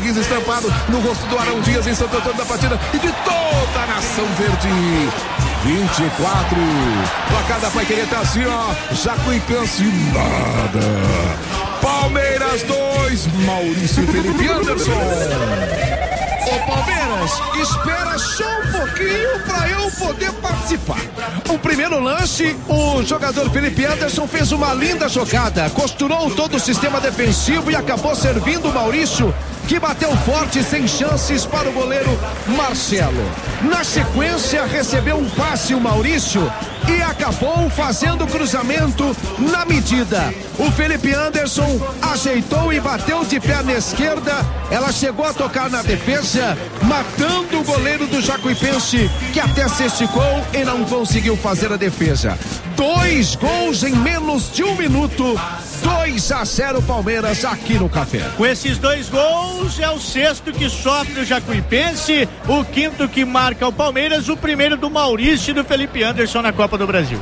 sorriso estampado no rosto do Arão Dias em Santo Antônio da Partida e de toda a nação verde. 24. Placar da Paiquerê tá assim, ó. Jacuipense nada. Palmeiras 2. Maurício e Felipe Anderson. Ô Palmeiras, espera só um pouquinho pra eu poder participar. O primeiro lance, o jogador Felipe Anderson fez uma linda jogada, costurou todo o sistema defensivo e acabou servindo o Maurício, que bateu forte sem chances para o goleiro Marcelo. Na sequência, recebeu um passe o Maurício e acabou fazendo o cruzamento na medida. O Felipe Anderson ajeitou e bateu de perna esquerda. Ela chegou a tocar na defesa, matando o goleiro do Jacuipense, que até se esticou e não conseguiu fazer a defesa. 2 gols em menos de 1 minuto. 2-0 Palmeiras aqui no Café. Com esses 2 gols, é o 6º que sofre o Jacuipense, o 5º que marca o Palmeiras, o primeiro do Maurício e do Felipe Anderson na Copa do Brasil.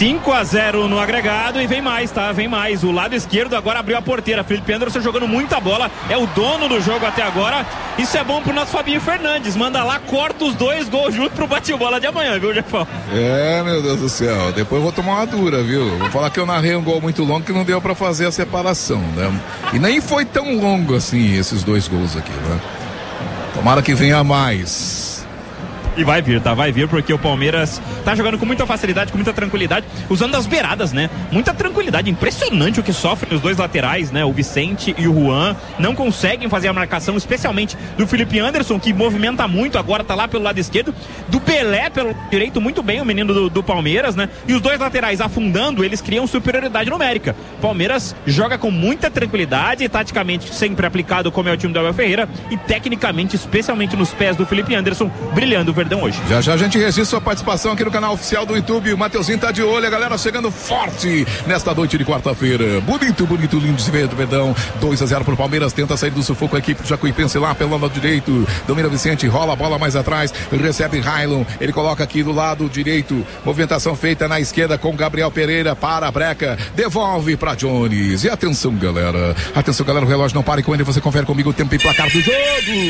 5-0 no agregado e vem mais, tá? Vem mais. O lado esquerdo agora abriu a porteira. Felipe Anderson jogando muita bola, é o dono do jogo até agora. Isso é bom pro nosso Fabinho Fernandes. Manda lá, corta os 2 gols junto pro bate-bola de amanhã, viu, Jefão? Meu Deus do céu. Depois eu vou tomar uma dura, viu? Vou falar que eu narrei um gol muito longo que não deu pra fazer a separação, né? E nem foi tão longo assim esses 2 gols aqui, né? Tomara que venha mais. E vai vir, tá? Vai vir, porque o Palmeiras tá jogando com muita facilidade, com muita tranquilidade, usando as beiradas, né? Muita tranquilidade, impressionante o que sofrem os 2 laterais, né? O Vicente e o Juan não conseguem fazer a marcação, especialmente do Felipe Anderson, que movimenta muito, agora tá lá pelo lado esquerdo, do Pelé pelo direito, muito bem o menino do Palmeiras, né? E os 2 laterais afundando, eles criam superioridade numérica. Palmeiras joga com muita tranquilidade, taticamente sempre aplicado como é o time do Abel Ferreira, e tecnicamente, especialmente nos pés do Felipe Anderson, brilhando o Verdão hoje. Já já a gente registra sua participação aqui no canal oficial do YouTube. O Mateuzinho tá de olho, a galera chegando forte nesta noite de quarta-feira. Bonito, lindo de se ver do Verdão. 2-0 pro Palmeiras, tenta sair do sufoco a equipe do Jacuipense lá pelo lado direito. Domina Vicente, rola a bola mais atrás, recebe Railon, ele coloca aqui do lado direito, movimentação feita na esquerda com Gabriel Pereira para a breca, devolve para Jones. E atenção, galera, o relógio não para, e com ele você confere comigo o tempo e placar do jogo.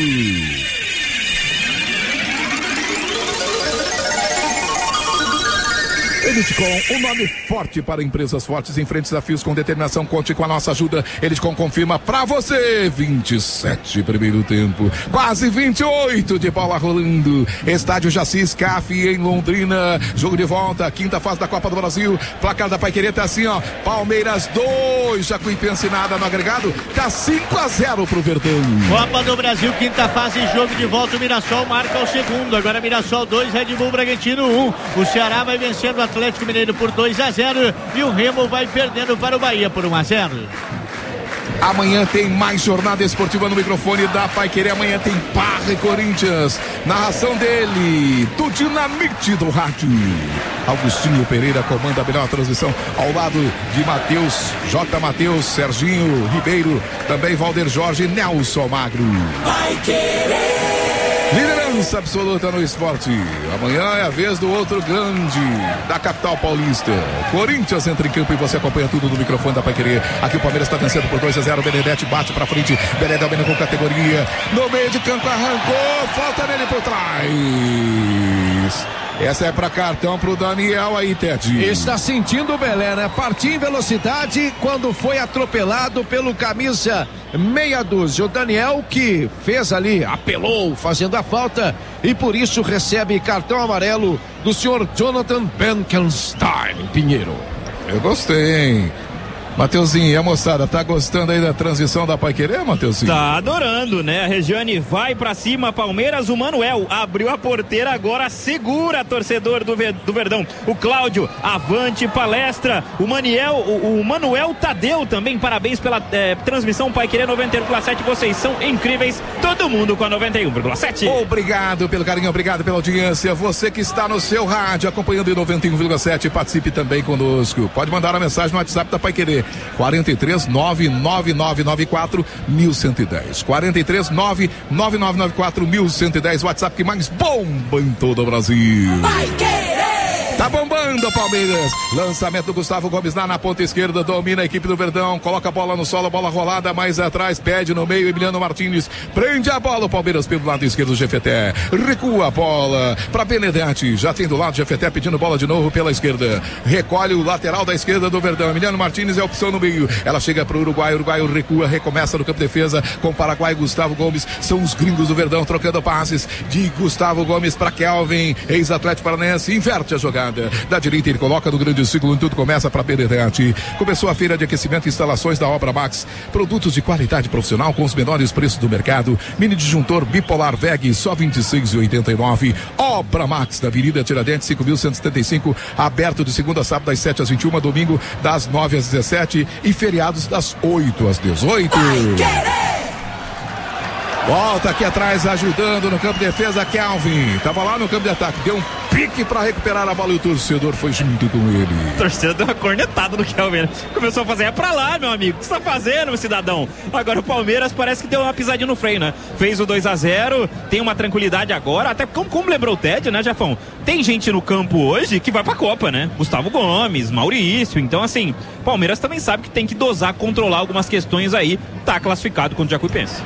Elitecom, um nome forte para empresas fortes, enfrente desafios com determinação, conte com a nossa ajuda. Elitecom confirma pra você. 27 primeiro tempo, quase 28 de bola rolando. Estádio Jacis CAF em Londrina, jogo de volta, 5ª fase da Copa do Brasil. Placar da Paiquerê tá assim, ó, Palmeiras 2, Jacuipense nada no agregado, tá 5-0 pro Verdão. Copa do Brasil, 5ª fase, jogo de volta, o Mirassol marca o segundo, agora Mirassol 2, Red Bull Bragantino 1. O Ceará vai vencendo o Atlético Mineiro por 2-0 e o Remo vai perdendo para o Bahia por 1-0. Amanhã tem mais jornada esportiva no microfone da Paiquerê. Amanhã tem Parra e Corinthians. Narração dele, do Dinamite do rádio. Augustinho Pereira comanda a melhor transmissão ao lado de Matheus, J. Matheus, Serginho Ribeiro, também Valder Jorge e Nelson Magro. Paiquerê. Liderança absoluta no esporte. Amanhã é a vez do outro grande da capital paulista. Corinthians entra em campo e você acompanha tudo no microfone da Paiquerê. Aqui o Palmeiras está vencendo por 2-0. Benedetti bate pra frente. Benedetti domina com categoria. No meio de campo arrancou. Falta nele por trás. Essa é pra cartão pro Daniel aí, Ted. Está sentindo o Belé, né? Partiu em velocidade quando foi atropelado pelo camisa meia dúzia. O Daniel que fez ali, apelou fazendo a falta e por isso recebe cartão amarelo do senhor Jonathan Benkenstein Pinheiro. Eu gostei, hein? Mateuzinho, e a moçada, tá gostando aí da transição da Paiquerê, Mateuzinho? Tá adorando, né? A Regiane vai pra cima, Palmeiras, o Manuel abriu a porteira, agora segura, torcedor do Verdão. O Cláudio, avante, palestra. O Manuel Tadeu também, parabéns pela transmissão Paiquerê 91,7, vocês são incríveis, todo mundo com a 91,7. Obrigado pelo carinho, obrigado pela audiência. Você que está no seu rádio acompanhando em 91,7, participe também conosco. Pode mandar uma mensagem no WhatsApp da Paiquerê. 43 99994 1110. 43 99994 1110. WhatsApp que mais bomba em todo o Brasil. Vai querer! Tá bombando o Palmeiras. Lançamento do Gustavo Gomes lá na ponta esquerda. Domina a equipe do Verdão. Coloca a bola no solo. Bola rolada mais atrás. Pede no meio. Emiliano Martins prende a bola. O Palmeiras pelo lado esquerdo do Jefeté. Recua a bola para Benedetti. Já tem do lado Jefeté pedindo bola de novo pela esquerda. Recolhe o lateral da esquerda do Verdão. Emiliano Martins é a opção no meio. Ela chega para o Uruguai. O Uruguai recua. Recomeça no campo de defesa com o Paraguai. Gustavo Gomes. São os gringos do Verdão trocando passes de Gustavo Gomes para Kelvin. Ex-Atlético Paranaense. Inverte a jogada. Da direita ele coloca no grande círculo e tudo começa para Benedetti. Começou a feira de aquecimento e instalações da Obra Max. Produtos de qualidade profissional com os menores preços do mercado. Mini disjuntor bipolar VEG só R$ 26,89. Obra Max na Avenida Tiradentes 5.175. Aberto de segunda a sábado das 7 às 21, domingo das 9 às 17 e feriados das 8 às 18. Volta aqui atrás, ajudando no campo de defesa, Kelvin. Tava lá no campo de ataque, deu um pique para recuperar a bola e o torcedor foi junto com ele. O torcedor deu uma cornetada no Kelvin. Começou a fazer, é pra lá, meu amigo. O que você tá fazendo, cidadão? Agora o Palmeiras parece que deu uma pisadinha no freio, né? Fez o 2-0, tem uma tranquilidade agora, até como lembrou o Ted, né, Jafão? Tem gente no campo hoje que vai pra Copa, né? Gustavo Gomes, Maurício. Então, assim, Palmeiras também sabe que tem que dosar, controlar algumas questões aí. Tá classificado contra o Jacuipense.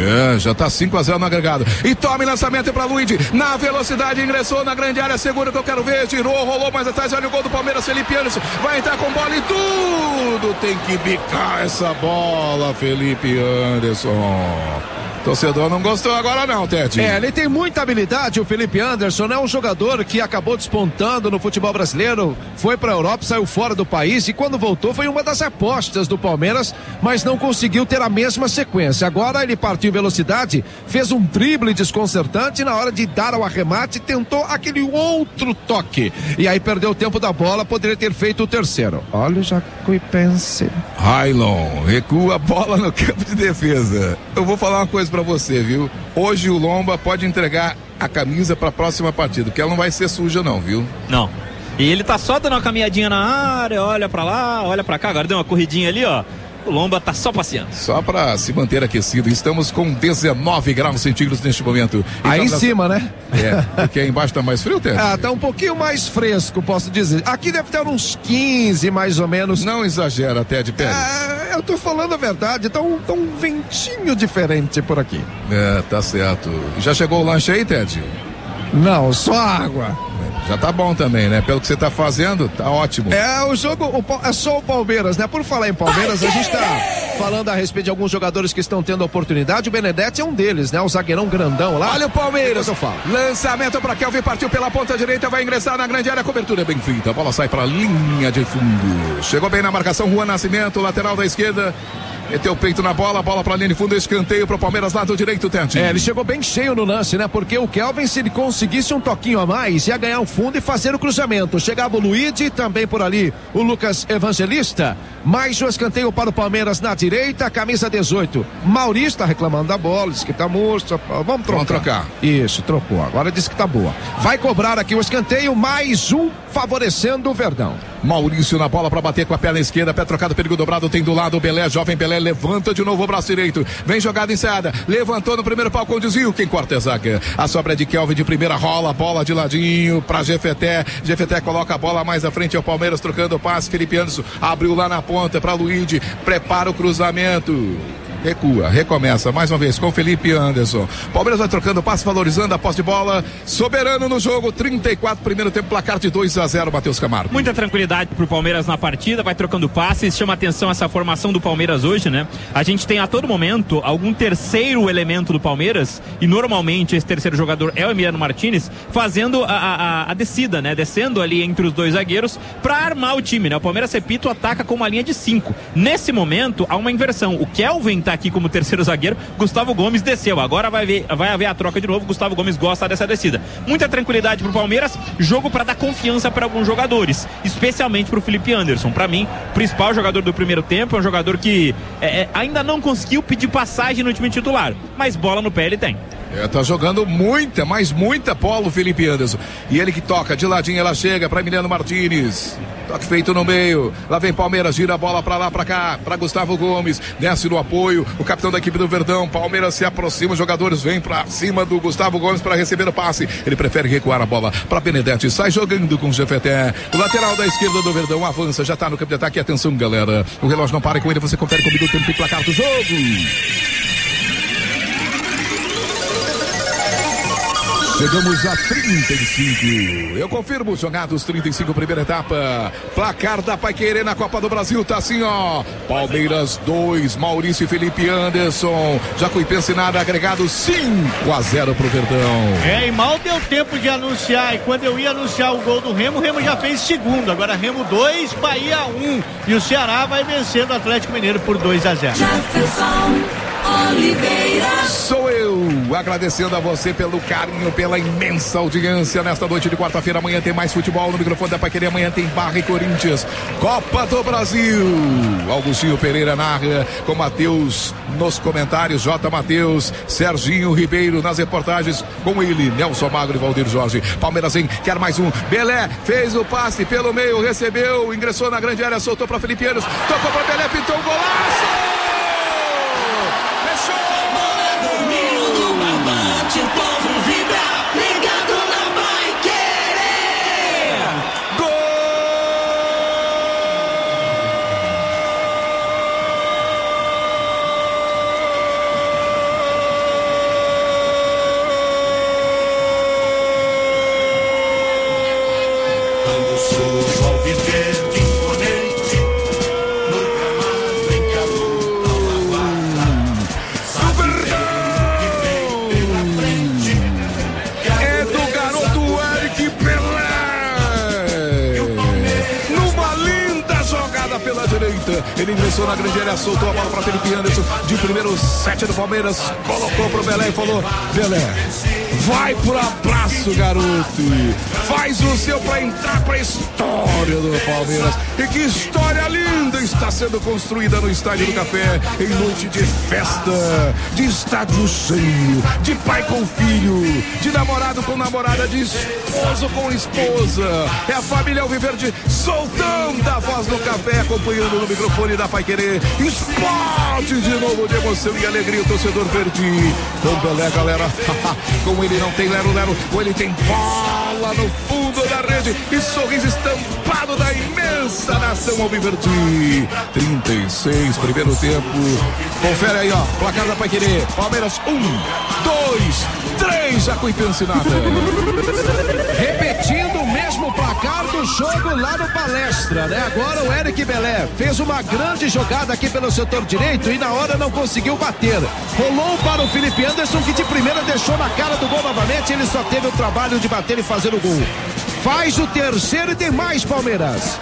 Já tá 5-0 no agregado. E tome lançamento pra Luigi. Na velocidade, ingressou na grande área, segura que eu quero ver. Tirou, rolou mais atrás. Olha o gol do Palmeiras. Felipe Anderson vai entrar com bola e tudo. Tem que bicar essa bola, Felipe Anderson. Torcedor não gostou agora não, Tete. Ele tem muita habilidade, o Felipe Anderson, é um jogador que acabou despontando no futebol brasileiro, foi pra Europa, saiu fora do país e quando voltou foi uma das apostas do Palmeiras, mas não conseguiu ter a mesma sequência. Agora ele partiu em velocidade, fez um drible desconcertante, na hora de dar ao arremate tentou aquele outro toque e aí perdeu o tempo da bola, poderia ter feito o terceiro. Olha o Jacuipense. Railon recua a bola no campo de defesa. Eu vou falar uma coisa pra você, viu? Hoje o Lomba pode entregar a camisa pra próxima partida, porque ela não vai ser suja não, viu? Não. E ele tá só dando uma caminhadinha na área, olha pra lá, olha pra cá, agora deu uma corridinha ali, ó. O Lomba tá só passeando. Só para se manter aquecido. Estamos com 19 graus centígrados neste momento. Aí em cima, né? Porque aí embaixo tá mais frio, Ted? Tá um pouquinho mais fresco, posso dizer. Aqui deve ter uns 15, mais ou menos. Não exagera, Ted Pérez. Eu tô falando a verdade, tá um ventinho diferente por aqui. Tá certo. Já chegou o lanche aí, Ted? Não, só água. Já tá bom também, né? Pelo que você tá fazendo, tá ótimo. O jogo é só o Palmeiras, né? Por falar em Palmeiras, a gente tá falando a respeito de alguns jogadores que estão tendo oportunidade. O Benedetti é um deles, né? O zagueirão grandão lá. Olha o Palmeiras, eu falo. Lançamento pra Kelvin, partiu pela ponta direita, vai ingressar na grande área, cobertura é bem feita. A bola sai pra linha de fundo. Chegou bem na marcação, Juan Nascimento, lateral da esquerda. Meteu o peito na bola, bola pra linha de fundo, escanteio pro Palmeiras, lado direito, Tete. Ele chegou bem cheio no lance, né? Porque o Kelvin, se ele conseguisse um toquinho a mais, ia ganhar o fundo e fazer o cruzamento. Chegava o Luigi, também por ali o Lucas Evangelista. Mais um escanteio para o Palmeiras na direita, camisa 18. Maurício tá reclamando da bola, diz que tá murcha. Vamos trocar. Isso, trocou. Agora diz que tá boa. Vai cobrar aqui o escanteio, mais um favorecendo o Verdão. Maurício na bola para bater com a perna esquerda, pé trocado, perigo dobrado, tem do lado o Belé, jovem Belé, levanta de novo o braço direito, vem jogada ensaiada, levantou no primeiro pau com desvio, quem corta é zaga, a sobra é de Kelvin de primeira, rola a bola de ladinho para Jefeté coloca a bola mais à frente, é o Palmeiras trocando o passe, Felipe Anderson abriu lá na ponta para Luigi, prepara o cruzamento. Recua, recomeça mais uma vez com Felipe Anderson. Palmeiras vai trocando passe, valorizando a posse de bola. Soberano no jogo, 34, primeiro tempo, placar de 2-0, Matheus Camargo. Muita tranquilidade pro Palmeiras na partida, vai trocando passes, chama atenção essa formação do Palmeiras hoje, né? A gente tem a todo momento algum terceiro elemento do Palmeiras, e normalmente esse terceiro jogador é o Emiliano Martins, fazendo a descida, né? Descendo ali entre os dois zagueiros pra armar o time, né? O Palmeiras, repito, ataca com uma linha de 5. Nesse momento, há uma inversão. O Kelvin tá aqui como terceiro zagueiro, Gustavo Gomes desceu, agora vai haver a troca de novo, Gustavo Gomes gosta dessa descida. Muita tranquilidade pro Palmeiras, jogo para dar confiança para alguns jogadores, especialmente pro Felipe Anderson. Para mim, principal jogador do primeiro tempo, é um jogador que ainda não conseguiu pedir passagem no time titular, mas bola no pé ele tem. Tá jogando muita, mas muita bola o Felipe Anderson. E ele que toca de ladinho, ela chega para Emiliano Martins. Toque feito no meio. Lá vem Palmeiras, gira a bola para lá, para cá, para Gustavo Gomes. Desce no apoio. O capitão da equipe do Verdão. Palmeiras se aproxima, os jogadores vêm para cima do Gustavo Gomes para receber o passe. Ele prefere recuar a bola para Benedetti. Sai jogando com o Jefeté. O lateral da esquerda do Verdão avança, já tá no campo de ataque. Atenção, galera. O relógio não para com ele, você confere comigo o tempo e placar do jogo. Chegamos a 35. Eu confirmo, jogados 35, primeira etapa. Placar da Paiquerê na Copa do Brasil tá assim, ó. Palmeiras 2, Maurício e Felipe Anderson. Jacuipense nada, agregado 5-0 pro Verdão. E mal deu tempo de anunciar. E quando eu ia anunciar o gol do Remo, o Remo já fez segundo. Agora Remo 2, Bahia 1. E o Ceará vai vencendo o Atlético Mineiro por 2-0. Oliveira. Sou eu, agradecendo a você pelo carinho, pela imensa audiência nesta noite de quarta-feira. Amanhã tem mais futebol no microfone da Paiquerê. Amanhã tem Barra e Corinthians, Copa do Brasil. Augustinho Pereira narra, com Matheus nos comentários, J. Matheus, Serginho Ribeiro nas reportagens, com ele, Nelson Magro e Valdir Jorge. Palmeiras quer mais um. Belé fez o passe pelo meio, recebeu, ingressou na grande área, soltou para Felipe Anderson, tocou para Belé, pintou um golaço. O povo vibra, ligado na Paiquerê. Gol! Vamos ao viver de imponente, no gramado em que a luta pela direita, ele ingressou na grande área, soltou a bola para Felipe Anderson, de primeiro set do Palmeiras, colocou pro Belé e falou: Belé, vai pro abraço, garoto, faz o seu para entrar pra história do Palmeiras. E que história linda está sendo construída no Estádio do Café, em noite de festa, de estádio cheio, de pai com filho, de namorado com namorada, de esposo com esposa. É a família Alviverde soltando a voz no café, acompanhando no microfone da Paiquerê. Explode de novo de emoção e alegria o torcedor verde. Com Belé, galera, com ele não tem lero-lero, com ele tem bola no fundo da rede e sorriso estampado da imensa nação Alviverde. 36, primeiro tempo. Confere aí, ó, placar da Paiquerê. Palmeiras 1, 2, 3, Jacuipense nada. Repetindo o mesmo placar do jogo lá no Palestra, né? Agora o Eric Belé fez uma grande jogada aqui pelo setor direito e na hora não conseguiu bater. Rolou para o Felipe Anderson, que de primeira deixou na cara do gol novamente. Ele só teve o trabalho de bater e fazer o gol. Faz o terceiro e tem mais, Palmeiras.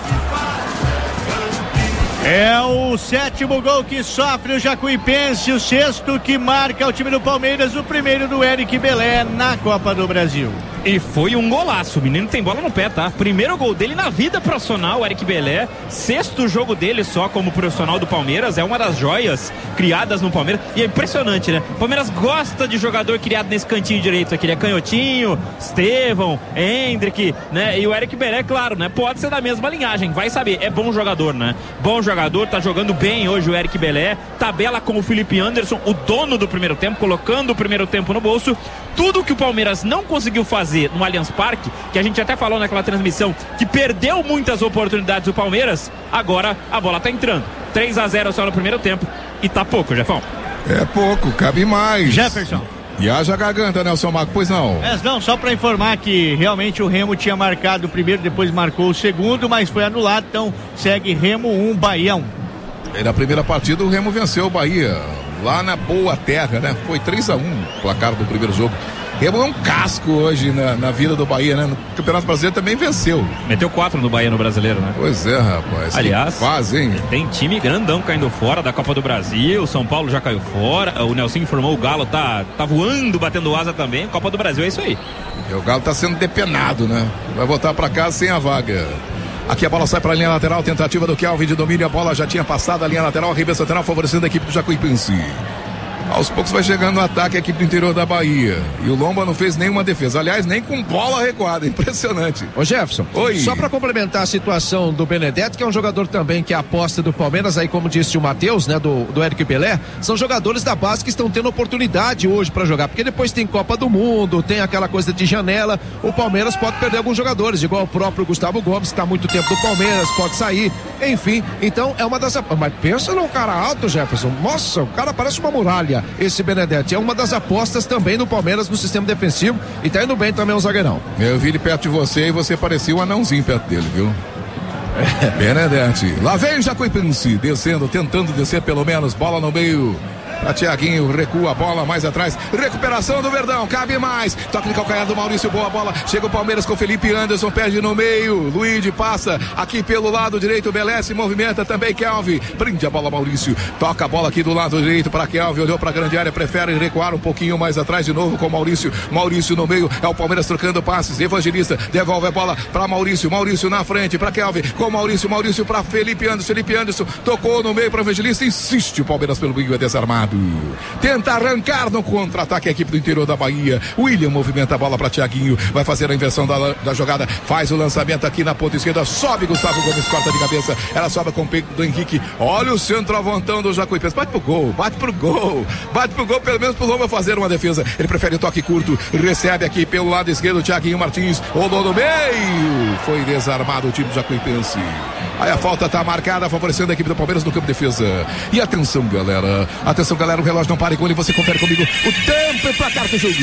É o 7º gol que sofre o Jacuipense, o 6º que marca o time do Palmeiras, o primeiro do Eric Belé na Copa do Brasil. E foi um golaço, o menino tem bola no pé, tá? Primeiro gol dele na vida profissional, Eric Belé, 6º jogo dele só como profissional do Palmeiras, é uma das joias criadas no Palmeiras, e é impressionante, né? O Palmeiras gosta de jogador criado nesse cantinho direito aqui, né? Canhotinho, Estevão, Hendrick, né? E o Eric Belé, claro, né? Pode ser da mesma linhagem, vai saber, é bom jogador, né? Bom jogador, tá jogando bem hoje o Eric Belé, tabela com o Felipe Anderson, o dono do primeiro tempo, colocando o primeiro tempo no bolso. Tudo que o Palmeiras não conseguiu fazer no Allianz Parque, que a gente até falou naquela transmissão, que perdeu muitas oportunidades o Palmeiras, agora a bola tá entrando. 3-0 só no primeiro tempo e tá pouco, Jefão. É pouco, cabe mais. Jefferson. E haja garganta, Nelson Marco, pois não? Não, só para informar que realmente o Remo tinha marcado o primeiro, depois marcou o segundo, mas foi anulado, então segue Remo 1, Bahia 1. E na primeira partida o Remo venceu o Bahia, lá na Boa Terra, né? Foi 3-1 placar do primeiro jogo. Remo é um casco hoje na vida do Bahia, né? No Campeonato Brasileiro também venceu. Meteu 4 no Bahia no Brasileiro, né? Pois é, rapaz. Aliás, quase, hein? Tem time grandão caindo fora da Copa do Brasil, São Paulo já caiu fora, o Nelson informou, o Galo tá voando, batendo asa também. Copa do Brasil é isso aí. E o Galo tá sendo depenado, né? Vai voltar pra casa sem a vaga. Aqui a bola sai para a linha lateral, tentativa do Kelvin de domínio, a bola já tinha passado a linha lateral, arremesso lateral favorecendo a equipe do Jacuipense. Aos poucos vai chegando no ataque a equipe do interior da Bahia. E o Lomba não fez nenhuma defesa. Aliás, nem com bola recuada. Impressionante. Ô Jefferson, oi. Só para complementar a situação do Benedetti, que é um jogador também que é aposta do Palmeiras, aí como disse o Matheus, né, do Eric Pelé, são jogadores da base que estão tendo oportunidade hoje para jogar, porque depois tem Copa do Mundo, tem aquela coisa de janela, o Palmeiras pode perder alguns jogadores, igual o próprio Gustavo Gomes, que está há muito tempo do Palmeiras, pode sair, enfim, então é uma das... Mas pensa num cara alto, Jefferson, nossa, o cara parece uma muralha, esse Benedetti, é uma das apostas também do Palmeiras no sistema defensivo, e tá indo bem também o zagueirão. Eu vi ele perto de você e você parecia um anãozinho perto dele, viu? Benedetti, lá vem Jacuipense, descendo, tentando descer pelo menos, bola no meio. Pra Thiaguinho, recua a bola mais atrás, recuperação do Verdão, cabe mais, toque de calcanhar do Maurício, boa bola, chega o Palmeiras com Felipe Anderson, perde no meio, Luigi passa aqui pelo lado direito, Belé se movimenta também, Kelvin, prende a bola Maurício, toca a bola aqui do lado direito para Kelvin, olhou pra grande área, prefere recuar um pouquinho mais atrás de novo com Maurício no meio, é o Palmeiras trocando passes, Evangelista, devolve a bola pra Maurício na frente, pra Kelvin, com Maurício pra Felipe Anderson, tocou no meio pra Evangelista, insiste o Palmeiras pelo meio, é desarmado. Tenta arrancar no contra-ataque a equipe do interior da Bahia. William movimenta a bola para Thiaguinho. Vai fazer a inversão da jogada. Faz o lançamento aqui na ponta esquerda. Sobe Gustavo Gomes, corta de cabeça. Ela sobe com o peito do Henrique. Olha o centroavantão do Jacuipense. Bate pro gol. Pelo menos pro Lomba fazer uma defesa. Ele prefere o toque curto. Recebe aqui pelo lado esquerdo o Thiaguinho Martins. Rolou no meio. Foi desarmado o time do Jacuipense. Aí a falta tá marcada, favorecendo a equipe do Palmeiras no campo de defesa. E atenção, galera, o relógio não para e você confere comigo o tempo e placar do jogo.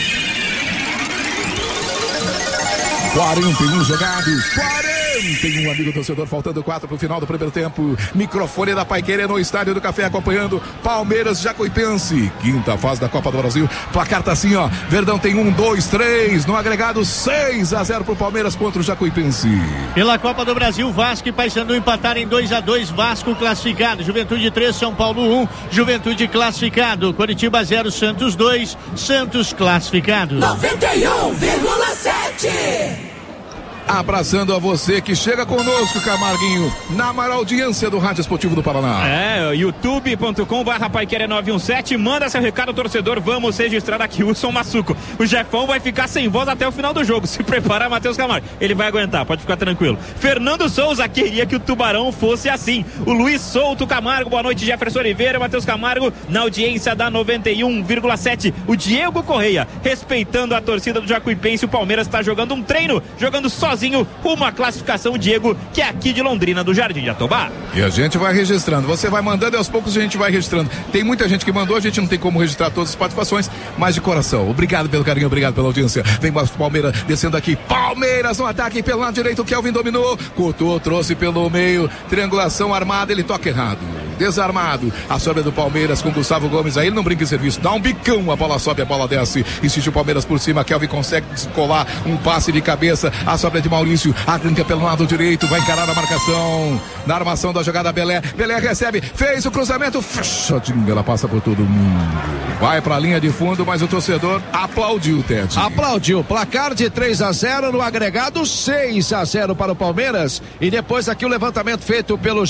41 jogados, 41, amigo torcedor, faltando 4 pro final do primeiro tempo. Microfone da Paiquerê no Estádio do Café, acompanhando Palmeiras Jacuipense, quinta fase da Copa do Brasil. Placar tá assim, ó, Verdão tem 1, 2, 3, no agregado 6-0 pro Palmeiras contra o Jacuipense. Pela Copa do Brasil, Vasco e Paysandu empataram em 2-2, Vasco classificado, Juventude 3, São Paulo 1, Juventude classificado, Coritiba 0, Santos 2, Santos classificado. 91,7. Abraçando a você que chega conosco, Camarguinho, na maior audiência do Rádio Esportivo do Paraná. youtube.com/paiquerê917. Manda seu recado, torcedor. Vamos registrar aqui o Wilson Massuco. O Jefão vai ficar sem voz até o final do jogo. Se prepara, Matheus Camargo. Ele vai aguentar, pode ficar tranquilo. Fernando Souza queria que o Tubarão fosse assim. O Luiz Souto Camargo, boa noite, Jefferson Oliveira, Matheus Camargo, na audiência da 91,7. O Diego Correia, respeitando a torcida do Jacuipense. O Palmeiras está jogando um treino, jogando sozinho rumo à classificação, o Diego, que é aqui de Londrina, do Jardim de Atobá. E a gente vai registrando, você vai mandando e aos poucos a gente vai registrando. Tem muita gente que mandou, a gente não tem como registrar todas as participações, mas de coração, obrigado pelo carinho, obrigado pela audiência. Vem mais o Palmeiras descendo aqui, Palmeiras no ataque pelo lado direito, o Kelvin dominou, cortou, trouxe pelo meio, triangulação armada, ele toca errado, desarmado, a sobra do Palmeiras com Gustavo Gomes, aí ele não brinca em serviço, dá um bicão, a bola sobe, a bola desce, insiste o Palmeiras por cima, Kelvin consegue descolar um passe de cabeça, a sobra de Maurício, arranca pelo lado direito, vai encarar a marcação, na armação da jogada Belé recebe, fez o cruzamento, fechadinho, ela passa por todo mundo, vai pra linha de fundo, mas o torcedor aplaudiu, Tete. Aplaudiu, placar de 3-0 no agregado, 6-0 para o Palmeiras, e depois aqui o levantamento feito pelo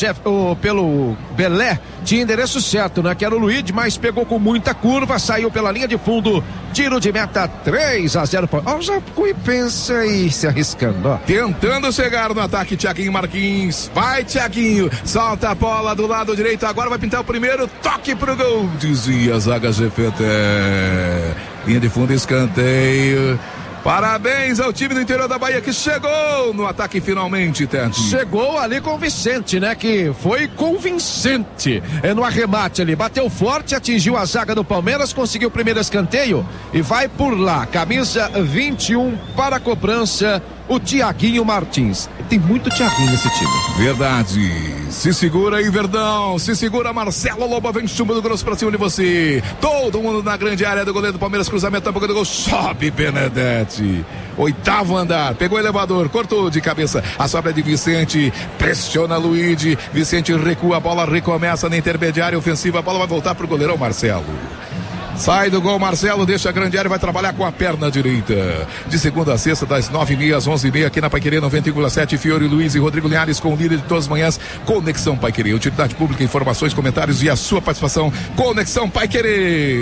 Belé, tinha endereço certo, né, que era o Luigi, mas pegou com muita curva, saiu pela linha de fundo, tiro de meta, 3-0. Ó, já pensa aí, se arriscando, ó. Tentando chegar no ataque, Thiaguinho Martins. Vai, Thiaguinho. Solta a bola do lado direito. Agora vai pintar o primeiro toque pro gol. Dizia a zaga GPT. Linha de fundo, escanteio. Parabéns ao time do interior da Bahia que chegou no ataque finalmente, Tete. Chegou ali com o Vicente, né? Que foi convincente no arremate ali. Bateu forte, atingiu a zaga do Palmeiras, conseguiu o primeiro escanteio e vai por lá. Camisa 21 para a cobrança, o Thiaguinho Martins. Tem muito Thiaguinho nesse time. Verdade. Se segura aí, Verdão. Se segura, Marcelo Lobo. Vem chumbo do grosso pra cima de você. Todo mundo na grande área do goleiro do Palmeiras. Cruzamento na boca do gol. Sobe, Benedetti. 8º andar. Pegou o elevador. Cortou de cabeça. A sobra de Vicente. Pressiona Luigi. Vicente recua. A bola recomeça na intermediária ofensiva. A bola vai voltar pro goleirão Marcelo. Sai do gol, Marcelo, deixa a grande área e vai trabalhar com a perna direita. De segunda a sexta, das 9h30 às 11h30, aqui na Paiquerê 90,7, Fiore Luiz e Rodrigo Linhares com o líder de todas as manhãs, Conexão Paiquerê. Utilidade pública, informações, comentários e a sua participação. Conexão Paiquerê.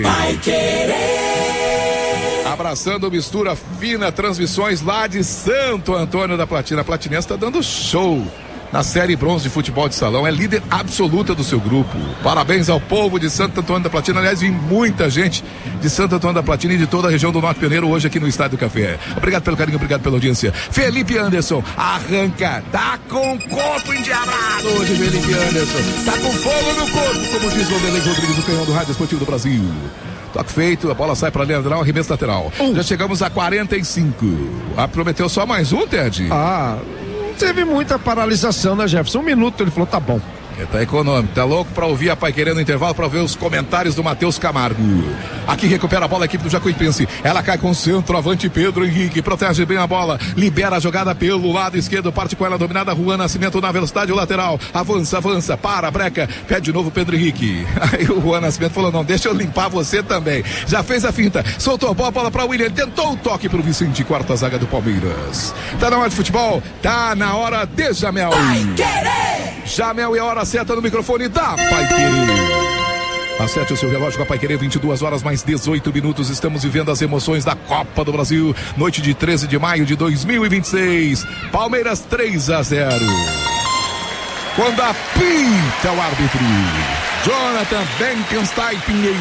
Abraçando Mistura Fina, transmissões lá de Santo Antônio da Platina. A Platinense está dando show na Série Bronze de Futebol de Salão, é líder absoluta do seu grupo. Parabéns ao povo de Santo Antônio da Platina. Aliás, vi muita gente de Santo Antônio da Platina e de toda a região do Norte Pioneiro hoje aqui no Estádio do Café. Obrigado pelo carinho, obrigado pela audiência. Felipe Anderson arranca, tá com o corpo endiabrado hoje, Felipe Anderson. Tá com fogo no corpo, como diz o Vanderlei Rodrigues, do canhão do Rádio Esportivo do Brasil. Toque feito, a bola sai para a linha lateral, arremesso lateral. Já chegamos a 45. Prometeu só mais um, Ted? Teve muita paralisação, né, Jefferson? 1 minuto, ele falou, tá bom. Tá econômico, tá louco pra ouvir a Paiquerê no intervalo, pra ver os comentários do Matheus Camargo. Aqui recupera a bola a equipe do Jacuipense. Ela cai com o centroavante Pedro Henrique, protege bem a bola, libera a jogada pelo lado esquerdo, parte com ela dominada, Juan Nascimento na velocidade, o lateral, avança, para, breca, pede de novo Pedro Henrique. Aí o Juan Nascimento falou, não, deixa eu limpar você também. Já fez a finta, soltou a bola pra William, tentou o toque pro Vicente, quarta zaga do Palmeiras. Tá na hora de futebol, tá na hora de Jamel. Jamel, é hora certa no microfone da Paiquerê. Acerte o seu relógio com a Paiquerê, 22 horas mais 18 minutos. Estamos vivendo as emoções da Copa do Brasil. Noite de 13 de maio de 2026. Palmeiras 3-0. Quando apita o árbitro, Jonathan Benkenstein Pinheiro.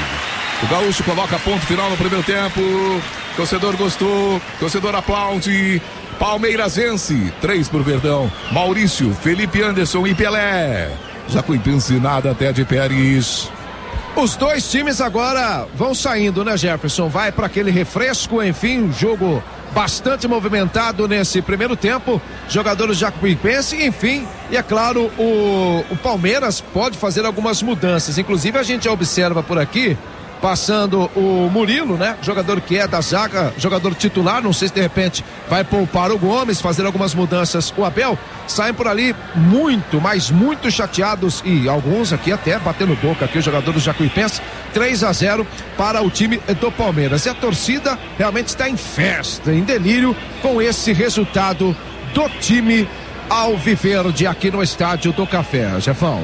O gaúcho coloca ponto final no primeiro tempo. Torcedor gostou, torcedor aplaude. Palmeiras vence, 3 pro Verdão. Maurício, Felipe Anderson e Pelé. Jacuipense nada, Ted Pérez. Os dois times agora vão saindo, né, Jefferson? Vai para aquele refresco, enfim, jogo bastante movimentado nesse primeiro tempo. Jogadores Jacuipense, enfim, e é claro, o Palmeiras pode fazer algumas mudanças. Inclusive a gente observa por aqui, passando o Murilo, né? Jogador que é da zaga, jogador titular, não sei se de repente vai poupar o Gomes, fazer algumas mudanças. O Abel, saem por ali muito, mas muito chateados e alguns aqui até batendo boca aqui, os jogadores do Jacuipense. 3-0 para o time do Palmeiras. E a torcida realmente está em festa, em delírio com esse resultado do time alviverde aqui no Estádio do Café. Jefão.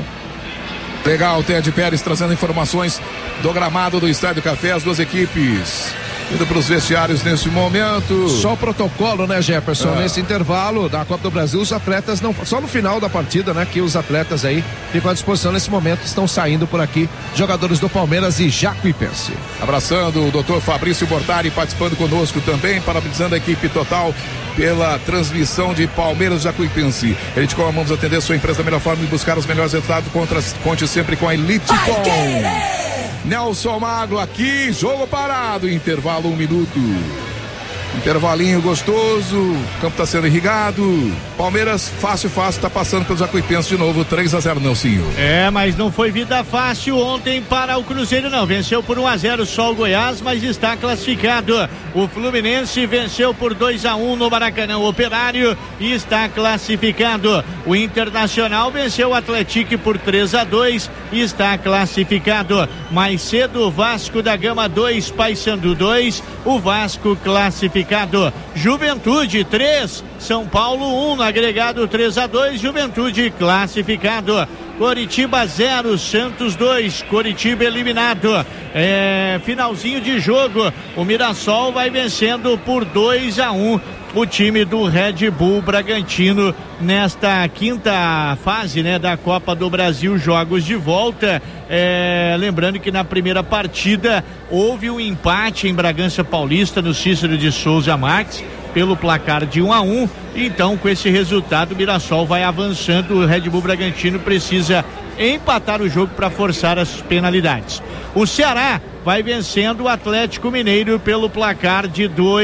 Legal, Ted Pérez trazendo informações do gramado do Estádio Café, as duas equipes indo para os vestiários nesse momento. Só o protocolo, né, Jefferson? Nesse intervalo da Copa do Brasil, os atletas não. Só no final da partida, né? Que os atletas aí ficam à disposição nesse momento, estão saindo por aqui, jogadores do Palmeiras e Jacuipense. Abraçando o doutor Fabrício Bortari, participando conosco também, parabenizando a equipe total pela transmissão de Palmeiras Jacuipense. Como vamos atender sua empresa da melhor forma e buscar os melhores resultados. Conte sempre com a Elite Com. Nelson Magro aqui, jogo parado, intervalo 1 minuto. Intervalinho gostoso, o campo está sendo irrigado. Palmeiras, fácil, está passando pelo Jacuipense de novo, 3-0, Nelsinho. Mas não foi vida fácil ontem para o Cruzeiro, não. Venceu por 1-0 só o Goiás, mas está classificado. O Fluminense venceu por 2-1 no Maracanã Operário e está classificado. O Internacional venceu o Atlético por 3-2 e está classificado. Mais cedo, o Vasco da Gama 2, Paysandu 2, o Vasco classificado. Juventude 3, São Paulo 1, no agregado 3-2, Juventude classificado. Coritiba 0, Santos 2, Coritiba eliminado. Finalzinho de jogo, o Mirassol vai vencendo por 2-1 o time do Red Bull Bragantino nesta quinta fase, né, da Copa do Brasil, jogos de volta. Lembrando que na primeira partida houve um empate em Bragança Paulista, no Cícero de Souza Marques, pelo placar de 1-1. Então, com esse resultado, o Mirassol vai avançando. O Red Bull Bragantino precisa empatar o jogo para forçar as penalidades. O Ceará vai vencendo o Atlético Mineiro pelo placar de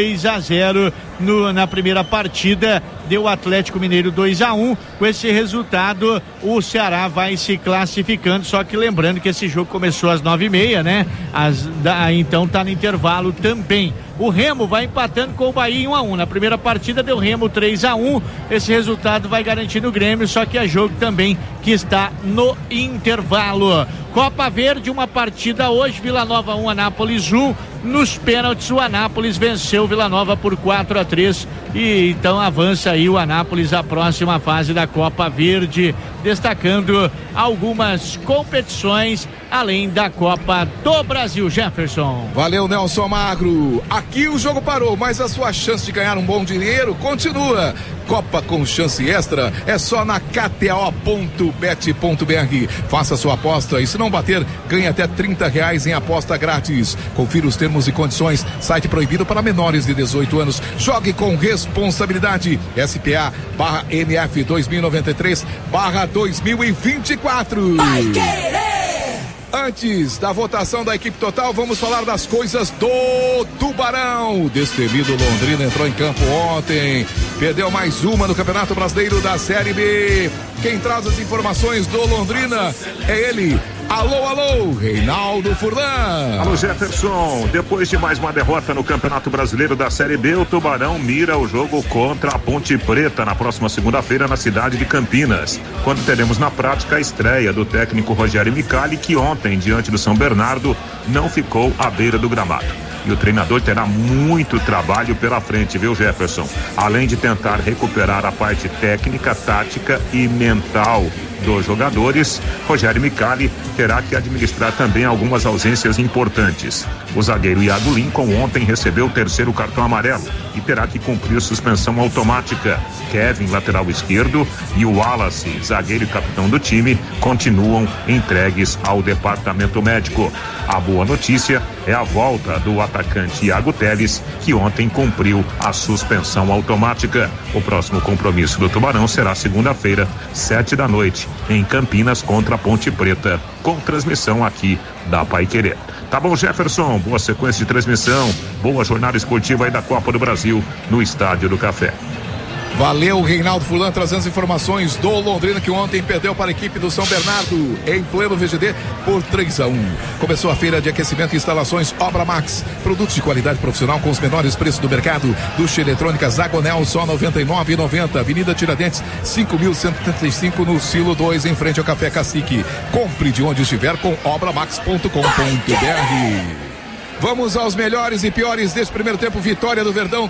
2-0 na primeira partida. Deu o Atlético Mineiro 2-1. Com esse resultado, o Ceará vai se classificando. Só que lembrando que esse jogo começou às 9h30, né? Então tá no intervalo também. O Remo vai empatando com o Bahia em 1-1. Na primeira partida deu Remo 3-1. Esse resultado vai garantindo o Grêmio, só que é jogo também que está no intervalo. Copa Verde, uma partida hoje, Vila Nova 1, Anápolis 1. Nos pênaltis, o Anápolis venceu o Vila Nova por 4-3 e então avança aí o Anápolis à próxima fase da Copa Verde, destacando algumas competições além da Copa do Brasil. Jefferson. Valeu, Nelson Magro. Aqui o jogo parou, mas a sua chance de ganhar um bom dinheiro continua. Copa com chance extra é só na kto.bet.br. Faça sua aposta e se não bater, ganhe até R$30 em aposta grátis. Confira os termos e condições. Site proibido para menores de 18 anos. Jogue com responsabilidade. SPA/MF 2093/2024. Antes da votação da equipe total, vamos falar das coisas do Tubarão. O destemido Londrina entrou em campo ontem, perdeu mais uma no Campeonato Brasileiro da Série B. Quem traz as informações do Londrina é ele. Alô, Reinaldo Furlan. Alô, Jefferson. Depois de mais uma derrota no Campeonato Brasileiro da Série B, o Tubarão mira o jogo contra a Ponte Preta na próxima segunda-feira na cidade de Campinas, quando teremos na prática a estreia do técnico Rogério Micali, que ontem, diante do São Bernardo, não ficou à beira do gramado. E o treinador terá muito trabalho pela frente, viu, Jefferson? Além de tentar recuperar a parte técnica, tática e mental dos jogadores, Rogério Micali terá que administrar também algumas ausências importantes. O zagueiro Iago Lincoln ontem recebeu o 3º cartão amarelo e terá que cumprir suspensão automática. Kevin, lateral esquerdo, e o Wallace, zagueiro e capitão do time, continuam entregues ao departamento médico. A boa notícia é a volta do atacante Iago Teles, que ontem cumpriu a suspensão automática. O próximo compromisso do Tubarão será segunda-feira, 19h, em Campinas, contra a Ponte Preta, com transmissão aqui da Paiquerê. Tá bom, Jefferson? Boa sequência de transmissão, boa jornada esportiva aí da Copa do Brasil no Estádio do Café. Valeu, Reinaldo Furlan, trazendo as informações do Londrina, que ontem perdeu para a equipe do São Bernardo em pleno VGD por 3-1. Começou a feira de aquecimento e instalações Obra Max, produtos de qualidade profissional com os menores preços do mercado. Ducha eletrônica Zagonel, só R$ 99,90. Avenida Tiradentes, 5.175, no Silo 2, em frente ao Café Cacique. Compre de onde estiver com obramax.com.br. Vamos aos melhores e piores desse primeiro tempo. Vitória do Verdão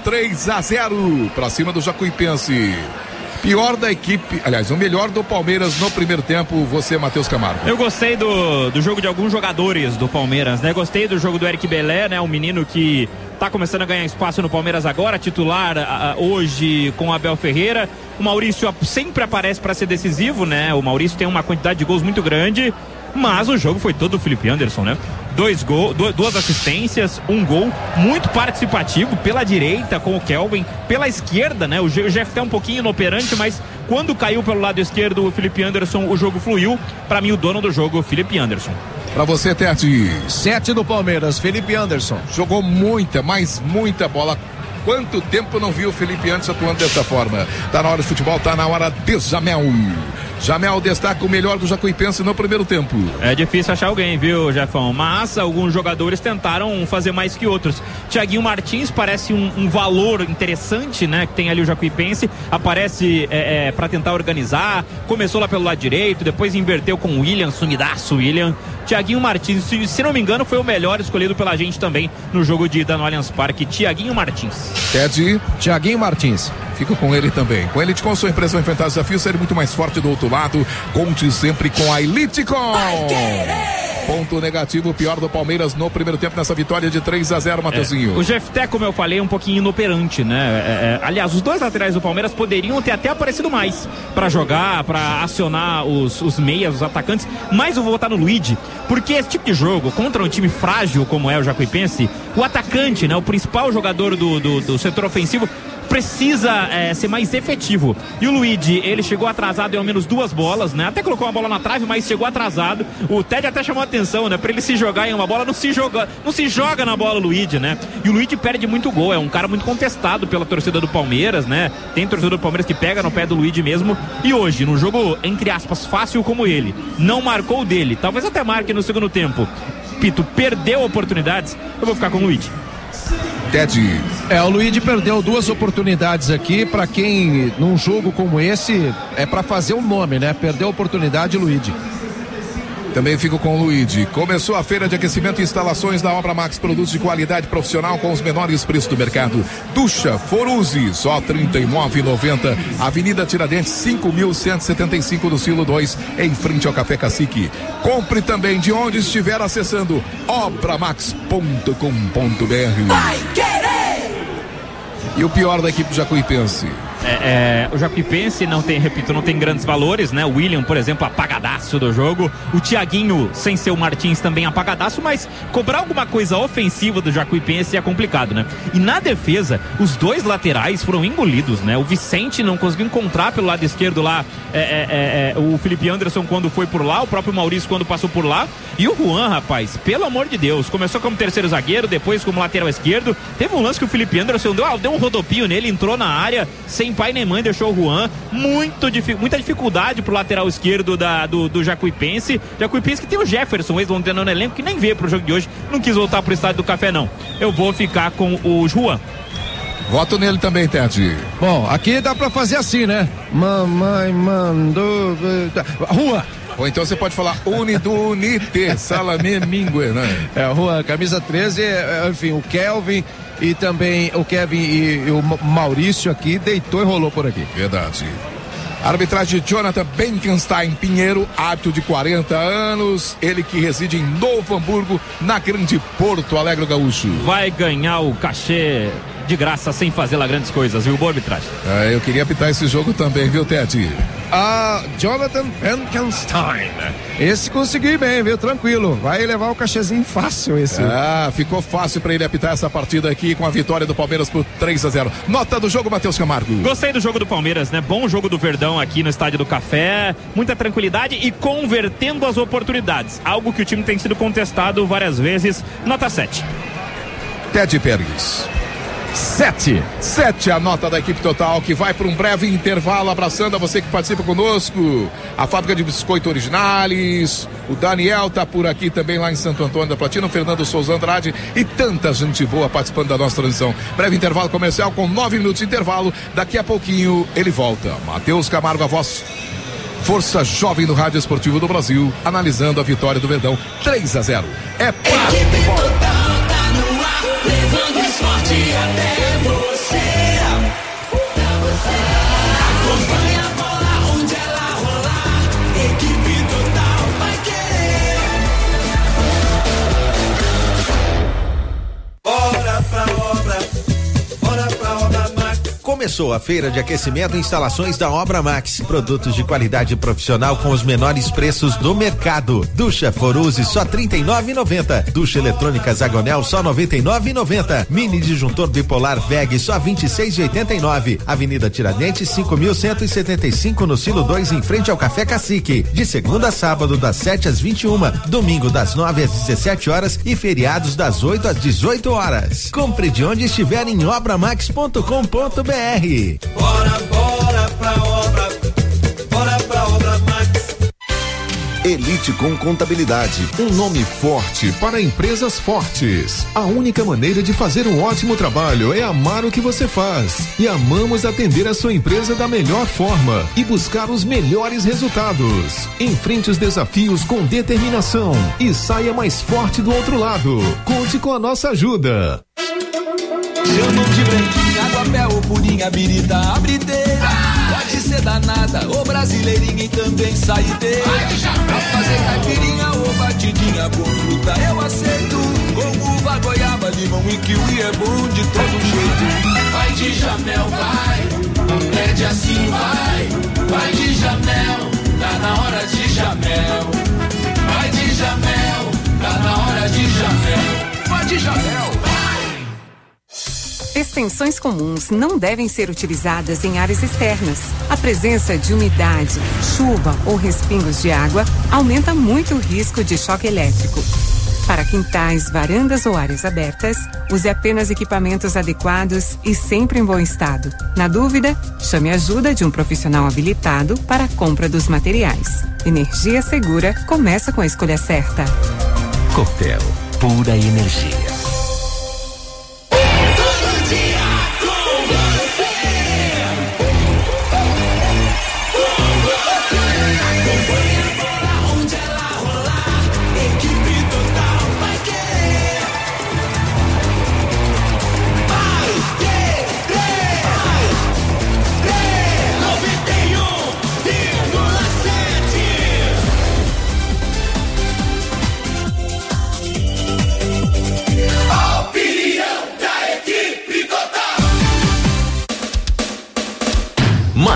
3-0 para cima do Jacuipense. Pior da equipe, aliás, o melhor do Palmeiras no primeiro tempo, você, Matheus Camargo. Eu gostei do jogo de alguns jogadores do Palmeiras, né? Gostei do jogo do Eric Belé, né? Um menino que tá começando a ganhar espaço no Palmeiras agora, titular hoje com o Abel Ferreira. O Maurício sempre aparece para ser decisivo, né? O Maurício tem uma quantidade de gols muito grande, mas o jogo foi todo do Felipe Anderson, né? 2 gols, 2 assistências, 1 gol, muito participativo pela direita com o Kelvin, pela esquerda, né? O Jeff tá um pouquinho inoperante, mas quando caiu pelo lado esquerdo o Felipe Anderson, o jogo fluiu. Para mim, o dono do jogo, o Felipe Anderson. Para você, Tete. 7 do Palmeiras, Felipe Anderson. Jogou muita bola. Quanto tempo não viu o Felipe Anderson atuando dessa forma? Tá na hora de futebol, tá na hora de Jamel. Jamel destaca o melhor do Jacuipense no primeiro tempo. É difícil achar alguém, viu, Jefão? Mas alguns jogadores tentaram fazer mais que outros. Thiaguinho Martins parece um valor interessante, né? Que tem ali o Jacuipense. Aparece para tentar organizar. Começou lá pelo lado direito, depois inverteu com o William, sumidaço William. Thiaguinho Martins, se não me engano, foi o melhor escolhido pela gente também no jogo de ida no Allianz Parque. Thiaguinho Martins. Ted. Thiaguinho Martins. Fica com ele também. Com a Elitecom, sua empresa vai enfrentar desafios, ser muito mais forte do outro lado. Conte sempre com a Elitecom. Ponto negativo, pior do Palmeiras no primeiro tempo nessa vitória de 3-0, Mateuzinho. O Jefté, como eu falei, é um pouquinho inoperante, né? Aliás, os 2 laterais do Palmeiras poderiam ter até aparecido mais para jogar, para acionar os meias, os atacantes, mas eu vou votar no Luigi, porque esse tipo de jogo, contra um time frágil como é o Jacuipense, o atacante, né? O principal jogador do setor ofensivo precisa ser mais efetivo. E o Luigi, ele chegou atrasado em ao menos 2 bolas, né? Até colocou uma bola na trave, mas chegou atrasado. O Ted até chamou a atenção, né? Pra ele se jogar em uma bola, não se joga na bola o Luigi, né? E o Luigi perde muito gol, é um cara muito contestado pela torcida do Palmeiras, né? Tem torcida do Palmeiras que pega no pé do Luigi mesmo. E hoje, num jogo, entre aspas, fácil como ele, não marcou dele, talvez até marque no segundo tempo. Pito, perdeu oportunidades, eu vou ficar com o Luigi. Ted. O Luigi perdeu 2 oportunidades aqui. Para quem num jogo como esse é para fazer um nome, né? Perdeu a oportunidade, Luigi. Também fico com o Luigi. Começou a feira de aquecimento e instalações da Obra Max, produtos de qualidade profissional com os menores preços do mercado. Ducha Foruzzi, só R$ 39,90. Avenida Tiradentes, 5.175 no Silo 2, em frente ao Café Cacique. Compre também de onde estiver acessando obramax.com.br. Vai querer! E o pior da equipe do Jacuipense? O Jacuipense não tem grandes valores, né? O William, por exemplo, apagadaço do jogo. O Thiaguinho, sem ser o Martins, também apagadaço, mas cobrar alguma coisa ofensiva do Jacuipense é complicado, né? E na defesa, os dois laterais foram engolidos, né? O Vicente não conseguiu encontrar pelo lado esquerdo lá o Felipe Anderson quando foi por lá, o próprio Maurício quando passou por lá. E o Juan, rapaz, pelo amor de Deus, começou como terceiro zagueiro, depois como lateral esquerdo. Teve um lance que o Felipe Anderson deu um rodopio nele, entrou na área, sem pai nem mãe, deixou o Juan. Muita dificuldade pro lateral esquerdo do Jacuipense. Jacuipense que tem o Jefferson, ex-londrino no elenco, que nem veio pro jogo de hoje, não quis voltar pro estádio do Café, não. Eu vou ficar com o Juan. Voto nele também, Tete. Bom, aqui dá pra fazer assim, né? Mamãe mandou... Juan. Ou então você pode falar unite, salame mingue, né? Juan, camisa 13, enfim, o Kelvin e também o Kevin e o Maurício aqui deitou e rolou por aqui. Verdade. Arbitragem de Jonathan Benkenstein Pinheiro, árbitro de 40 anos, ele que reside em Novo Hamburgo, na Grande Porto Alegre Gaúcho. Vai ganhar o cachê de graça sem fazer lá grandes coisas, viu? Boa arbitragem. Eu queria apitar esse jogo também, viu, Tete? Jonathan Benkenstein. Esse consegui bem, viu? Tranquilo. Vai levar o cachezinho fácil esse. Ficou fácil pra ele apitar essa partida aqui com a vitória do Palmeiras por 3-0. Nota do jogo, Matheus Camargo. Gostei do jogo do Palmeiras, né? Bom jogo do Verdão aqui no Estádio do Café. Muita tranquilidade e convertendo as oportunidades. Algo que o time tem sido contestado várias vezes. Nota 7. Tete Pérez. 7 a nota da equipe total, que vai para um breve intervalo, abraçando a você que participa conosco, a fábrica de biscoito Originales, o Daniel tá por aqui também lá em Santo Antônio da Platina, o Fernando Souza Andrade e tanta gente boa participando da nossa transmissão. Breve intervalo comercial com 9 minutos de intervalo, daqui a pouquinho ele volta. Matheus Camargo, a voz Força Jovem do Rádio Esportivo do Brasil, analisando a vitória do Verdão 3-0. É para equipe total tá no ar, levando o esporte até você. Acompanha a bola onde ela rolar. Equipe total vai querer. Bora pra obra Max. Começou a feira de aquecimento e instalações da Obra Max. Produtos de qualidade profissional com os menores preços do mercado. Ducha Foruzzi só R$ 39,90. Ducha eletrônica Zagonel só R$ 99,90. Mini disjuntor bipolar VEG só R$ 26,89. Avenida Tiradentes 5.175 no Silo 2 em frente ao Café Cacique. De segunda a sábado das 7 às 21, domingo das 9 às 17 horas e feriados das 8 às 18 horas. Compre de onde estiver em obramax.com.br. Bora pra obra Max. Elite com Contabilidade, um nome forte para empresas fortes. A única maneira de fazer um ótimo trabalho é amar o que você faz. E amamos atender a sua empresa da melhor forma e buscar os melhores resultados. Enfrente os desafios com determinação e saia mais forte do outro lado. Conte com a nossa ajuda. Chamam de branquinha, água, ou purinha, birita, abrideira. Pode ser danada, ou brasileirinha e também saideira. Pra fazer caipirinha ou batidinha com fruta eu aceito. Com uva, goiaba, limão e kiwi é bom de todo jeito. Vai de Jamel, vai, pede assim, vai. Vai de Jamel, tá na hora de Jamel. Vai de Jamel, tá na hora de Jamel. Vai de Jamel, vai. Extensões comuns não devem ser utilizadas em áreas externas. A presença de umidade, chuva ou respingos de água aumenta muito o risco de choque elétrico. Para quintais, varandas ou áreas abertas, use apenas equipamentos adequados e sempre em bom estado. Na dúvida, chame a ajuda de um profissional habilitado para a compra dos materiais. Energia segura começa com a escolha certa. Copel, pura energia.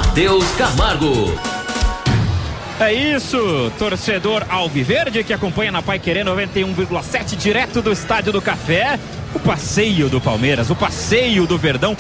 Matheus Camargo. É isso, torcedor alviverde que acompanha na Paiquerê 91,7 direto do Estádio do Café. O passeio do Palmeiras, o passeio do Verdão,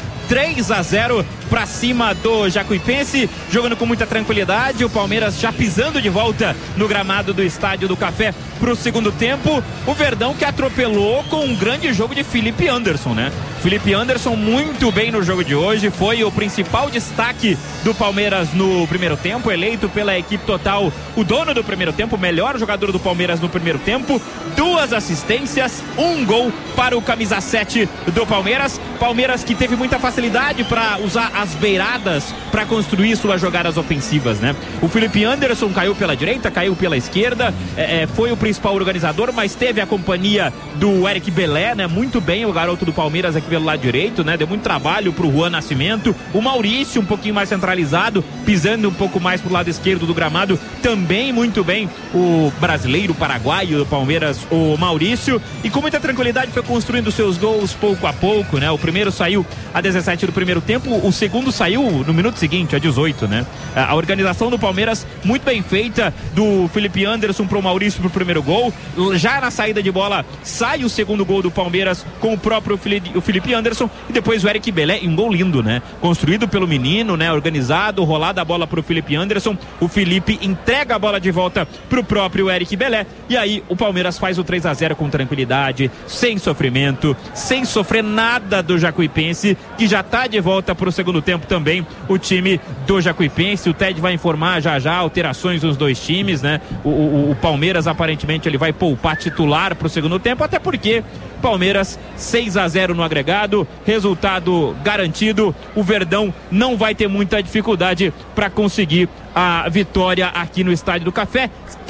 3-0 para cima do Jacuipense, jogando com muita tranquilidade. O Palmeiras já pisando de volta no gramado do Estádio do Café para o segundo tempo. O Verdão que atropelou com um grande jogo de Felipe Anderson, né? Felipe Anderson muito bem no jogo de hoje, foi o principal destaque do Palmeiras no primeiro tempo, eleito pela equipe total o dono do primeiro tempo, o melhor jogador do Palmeiras no primeiro tempo. 2 assistências, 1 gol para o camisa 7 do Palmeiras. Palmeiras que teve muita facilidade para usar as beiradas para construir suas jogadas ofensivas, né? O Felipe Anderson caiu pela direita, caiu pela esquerda, foi o principal organizador, mas teve a companhia do Eric Belé, né? Muito bem o garoto do Palmeiras aqui pelo lado direito, né? Deu muito trabalho pro Juan Nascimento. O Maurício um pouquinho mais centralizado, pisando um pouco mais pro lado esquerdo do gramado, também muito bem o brasileiro, paraguaio do Palmeiras, o Maurício, e com muita tranquilidade foi construindo seus gols pouco a pouco, né? O primeiro saiu a 17 do primeiro tempo, o segundo saiu no minuto seguinte, a 18, né? A organização do Palmeiras muito bem feita, do Felipe Anderson pro Maurício pro primeiro gol. Já na saída de bola sai o segundo gol do Palmeiras com o próprio Felipe Anderson, e depois o Eric Belé, um gol lindo, né? Construído pelo menino, né? Organizado, rolada a bola pro Felipe Anderson, o Felipe entrega a bola de volta pro próprio Eric Belé, e aí o Palmeiras faz o 3-0 com tranquilidade, sem sofrimento, sem sofrer nada do Jacuipense, que já tá de volta pro segundo tempo também, o time do Jacuipense. O Ted vai informar já alterações dos dois times, né? O Palmeiras aparentemente ele vai poupar titular pro segundo tempo, até porque Palmeiras 6-0 no agregado, resultado garantido. O Verdão não vai ter muita dificuldade para conseguir a vitória aqui no Estádio do Café.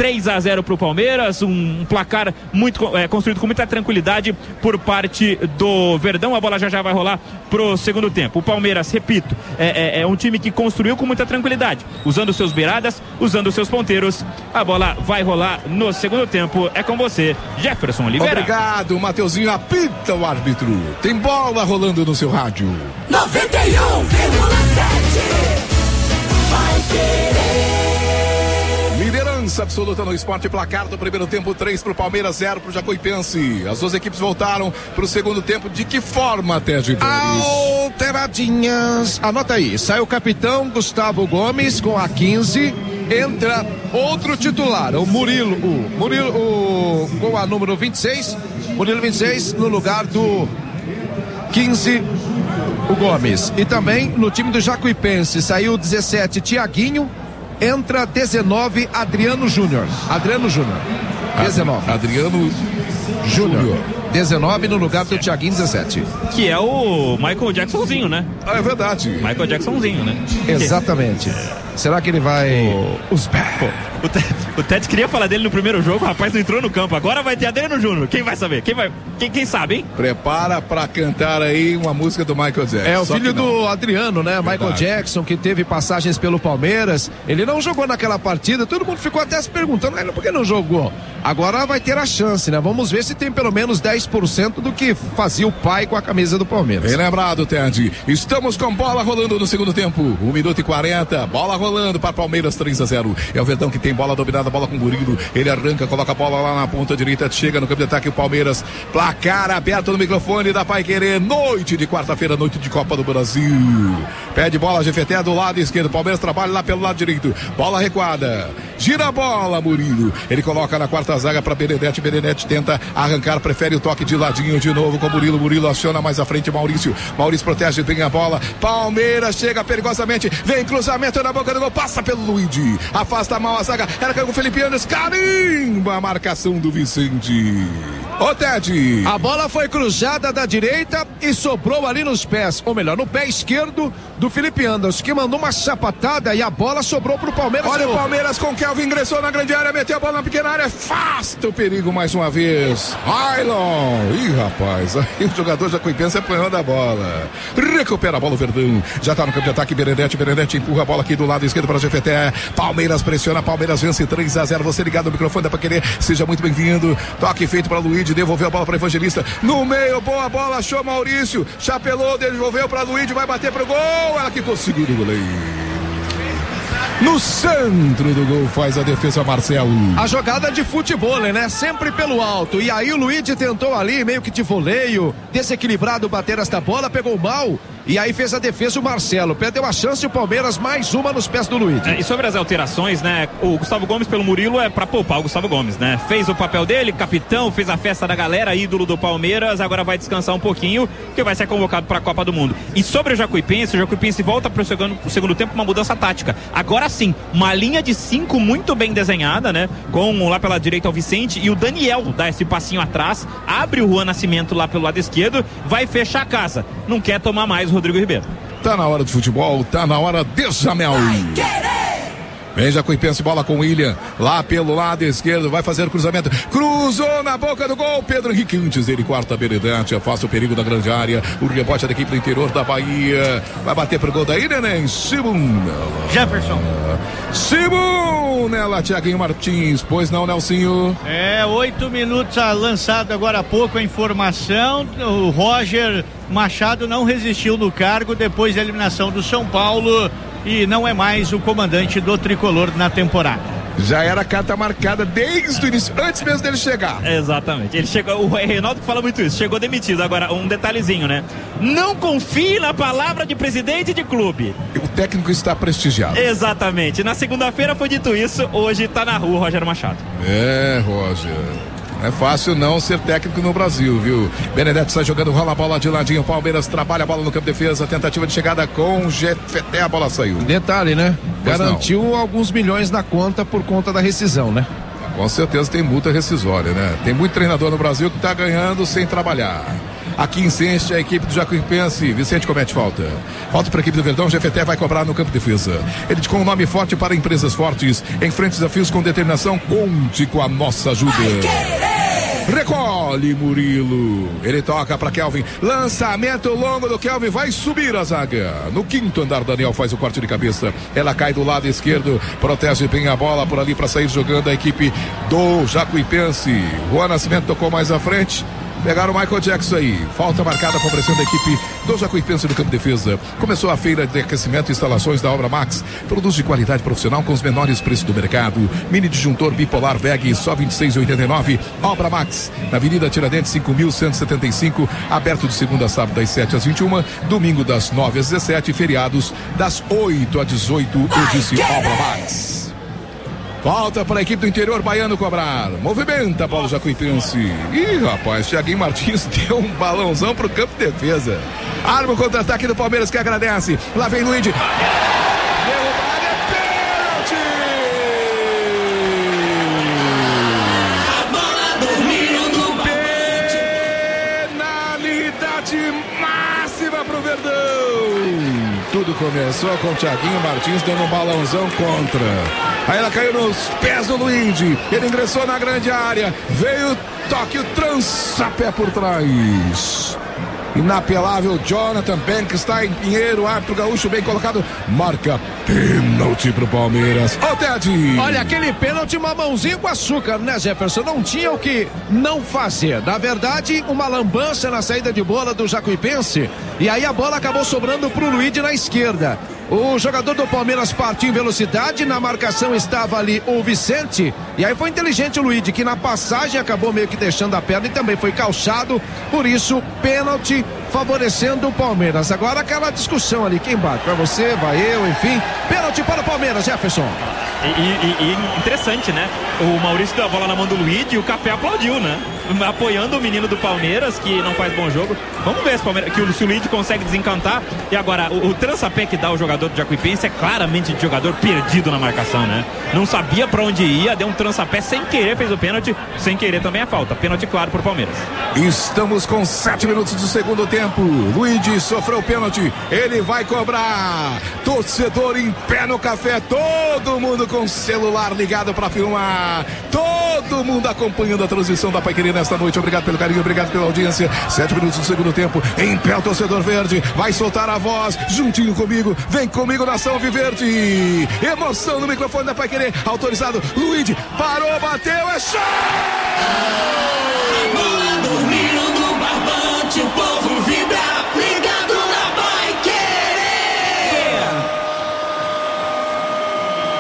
3-0 para o Palmeiras, um placar muito construído com muita tranquilidade por parte do Verdão. A bola já vai rolar pro segundo tempo. O Palmeiras, repito, é um time que construiu com muita tranquilidade, usando seus beiradas, usando seus ponteiros. A bola vai rolar no segundo tempo. É com você, Jefferson Oliveira. Obrigado, Mateuzinho. Apita o árbitro. Tem bola rolando no seu rádio. 91,7 Vai querer. Liderança absoluta no esporte, placar do primeiro tempo, 3 pro Palmeiras, 0 pro Jacuipense. As duas equipes voltaram pro segundo tempo. De que forma, Ted? Alteradinhas. Anota aí, sai o capitão Gustavo Gomes com a 15, entra outro titular, o Murilo, com a número 26, Murilo 26 no lugar do 15, o Gomes. E também no time do Jacuipense saiu 17, Tiaguinho, entra 19, Adriano Júnior. 19. Adriano Júnior. 19 no lugar do Thiaguinho, 17. Que é o Michael Jacksonzinho, né? É verdade. Michael Jacksonzinho, né? Exatamente. Será que ele vai... O Ted queria falar dele no primeiro jogo, o rapaz não entrou no campo. Agora vai ter Adriano Júnior. Quem vai saber? Quem sabe, hein? Prepara pra cantar aí uma música do Michael Jackson. É o filho do Adriano, né? Verdade. Michael Jackson, que teve passagens pelo Palmeiras. Ele não jogou naquela partida. Todo mundo ficou até se perguntando, por que não jogou? Agora vai ter a chance, né? Vamos ver se tem pelo menos 10% do que fazia o pai com a camisa do Palmeiras. Bem lembrado, Ted. Estamos com bola rolando no segundo tempo. 1 minuto e 40. Bola rolando para Palmeiras, 3-0. É o Verdão que tem bola dominada, bola com o Murilo. Ele arranca, coloca a bola lá na ponta direita. Chega no campo de ataque o Palmeiras. Placar aberto no microfone da Paiquerê. Noite de quarta-feira, noite de Copa do Brasil. Pede bola, GFT do lado esquerdo. Palmeiras trabalha lá pelo lado direito. Bola recuada. Gira a bola, Murilo. Ele coloca na quarta zaga para Benedetti. Benedetti tenta arrancar, prefere o toque de ladinho de novo com Murilo. Murilo aciona mais à frente Maurício. Maurício protege bem a bola. Palmeiras chega perigosamente. Vem cruzamento na boca do gol. Passa pelo Luigi. Afasta mal a zaga. Era com o Felipe Anderson. Carimba a marcação do Vicente. Ô, Ted. A bola foi cruzada da direita e sobrou ali nos pés, ou melhor, no pé esquerdo do Felipe Anderson, que mandou uma chapatada e a bola sobrou pro Palmeiras. Olha o Palmeiras com Kelvin, ingressou na grande área, meteu a bola na pequena área, afasta o perigo mais uma vez. Ailon. Ih, rapaz, aí o jogador Jacuipense apanhando a bola. Recupera a bola o Verdão. Já tá no campo de ataque, Benedetti empurra a bola aqui do lado esquerdo para o GFT. Palmeiras pressiona, Palmeiras vence 3-0. Você ligado no microfone, dá pra querer, seja muito bem-vindo. Toque feito para Luigi, devolveu a bola para Evangelista. No meio, boa bola, achou Maurício. Chapelou, devolveu para Luigi, vai bater pro gol. Ela que conseguiu o goleiro. No centro do gol faz a defesa Marcelo. A jogada de futebol, né? Sempre pelo alto. E aí o Luigi tentou ali, meio que de voleio, desequilibrado, bater esta bola, pegou mal. E aí fez a defesa o Marcelo. Perdeu a chance o Palmeiras, mais uma nos pés do Luigi. E sobre as alterações, né? O Gustavo Gomes pelo Murilo é pra poupar o Gustavo Gomes, né? Fez o papel dele, capitão, fez a festa da galera, ídolo do Palmeiras, agora vai descansar um pouquinho, porque vai ser convocado pra Copa do Mundo. E sobre o Jacuipense volta pro segundo tempo uma mudança tática. Agora sim, uma linha de 5 muito bem desenhada, né? Com lá pela direita o Vicente e o Daniel dá esse passinho atrás, abre o Juan Nascimento lá pelo lado esquerdo, vai fechar a casa. Não quer tomar mais o Rodrigo Ribeiro. Tá na hora de futebol, tá na hora de Jamel. Vem Jacuipense, bola com o William, lá pelo lado esquerdo, vai fazer o cruzamento, cruzou na boca do gol, Pedro Henrique, antes ele quarta habilidade, afasta o perigo da grande área, o rebote da equipe do interior da Bahia, vai bater pro gol daí, neném, Jefferson. Nela, Thiaguinho Martins, pois não, Nelsinho? 8 minutos lançado agora há pouco a informação, o Roger Machado não resistiu no cargo depois da eliminação do São Paulo e não é mais o comandante do tricolor na temporada. Já era carta marcada desde o início, antes mesmo dele chegar. Exatamente, ele chegou, o Reinaldo fala muito isso, chegou demitido. Agora, um detalhezinho, né? Não confie na palavra de presidente de clube. O técnico está prestigiado. Exatamente, na segunda-feira foi dito isso, hoje tá na rua o Roger Machado. Roger, não é fácil não ser técnico no Brasil, viu? Benedetti sai jogando, rola a bola de ladinho, Palmeiras trabalha a bola no campo de defesa, tentativa de chegada com Jefeté, a bola saiu. Detalhe, né? Pois garantiu não. Alguns milhões na conta por conta da rescisão, né? Com certeza tem multa rescisória, né? Tem muito treinador no Brasil que tá ganhando sem trabalhar. Aqui insiste a equipe do Jacuipense. Vicente comete falta. Falta para a equipe do Verdão. Jefeté vai cobrar no campo de defesa. Ele com um nome forte para empresas fortes. Enfrente desafios com determinação. Conte com a nossa ajuda. Recolhe Murilo. Ele toca para Kelvin. Lançamento longo do Kelvin. Vai subir a zaga. No quinto andar, Daniel faz o corte de cabeça. Ela cai do lado esquerdo. Protege bem a bola por ali para sair jogando a equipe do Jacuipense. Juan Nascimento tocou mais à frente. Pegaram o Michael Jackson aí. Falta marcada, favorecendo a equipe do Jacuipense no campo de defesa. Começou a feira de aquecimento e instalações da Obra Max. Produtos de qualidade profissional com os menores preços do mercado. Mini disjuntor bipolar bag só R$ 26,89. Obra Max, na Avenida Tiradentes 5.175. Aberto de segunda a sábado das 7 às 21. Domingo das 9 às 17. Feriados das 8 às 18. Eu disse Obra Max. Falta para a equipe do interior baiano cobrar. Movimenta a bola Jacuipense. Ih, rapaz, Thiaguinho Martins deu um balãozão pro campo de defesa. Arma o contra-ataque do Palmeiras que agradece. Lá vem Luigi. Derrubada, é pênalti! A bola dormiu no Penalidade máxima pro Verdão. Tudo começou com o Thiaguinho Martins dando um balãozão contra. Aí ela caiu nos pés do Luigi. Ele ingressou na grande área. Veio o toque, o trança-pé por trás. Inapelável Jonathan Banks está em Pinheiro. Árbitro gaúcho bem colocado. Marca pênalti pro Palmeiras. Ô, Ted! Olha, aquele pênalti, uma mãozinha com açúcar, né, Jefferson? Não tinha o que não fazer. Na verdade, uma lambança na saída de bola do Jacuipense. E aí a bola acabou sobrando pro Luigi na esquerda. O jogador do Palmeiras partiu em velocidade, na marcação estava ali o Vicente, e aí foi inteligente o Luigi, que na passagem acabou meio que deixando a perna e também foi calçado, por isso, pênalti favorecendo o Palmeiras. Agora aquela discussão ali, quem bate? Vai você, vai eu, enfim, pênalti para o Palmeiras, Jefferson. E interessante, né? O Maurício deu a bola na mão do Luigi e o Café aplaudiu, né? Apoiando o menino do Palmeiras, que não faz bom jogo. Vamos ver se o Luigi consegue desencantar. E agora, o trança-pé que dá o jogador do Jacuipense é claramente de jogador perdido na marcação, né? Não sabia pra onde ia, deu um trança-pé sem querer, fez o pênalti, sem querer também a falta. Pênalti claro pro Palmeiras. Estamos com 7 minutos do segundo tempo. Luigi sofreu pênalti, ele vai cobrar. Torcedor em pé no café, todo mundo com celular ligado pra filmar. Todo mundo acompanhando a transmissão da Paiquerê nesta noite. Obrigado pelo carinho, obrigado pela audiência. 7 minutos do segundo tempo. Em pé o torcedor verde. Vai soltar a voz juntinho comigo. Vem comigo, nação Viverde. Emoção no microfone da Paiquerê. Autorizado. Luigi parou, bateu, é show! A bola dormiu no barbante, o povo vibra, ligado na Paiquerê.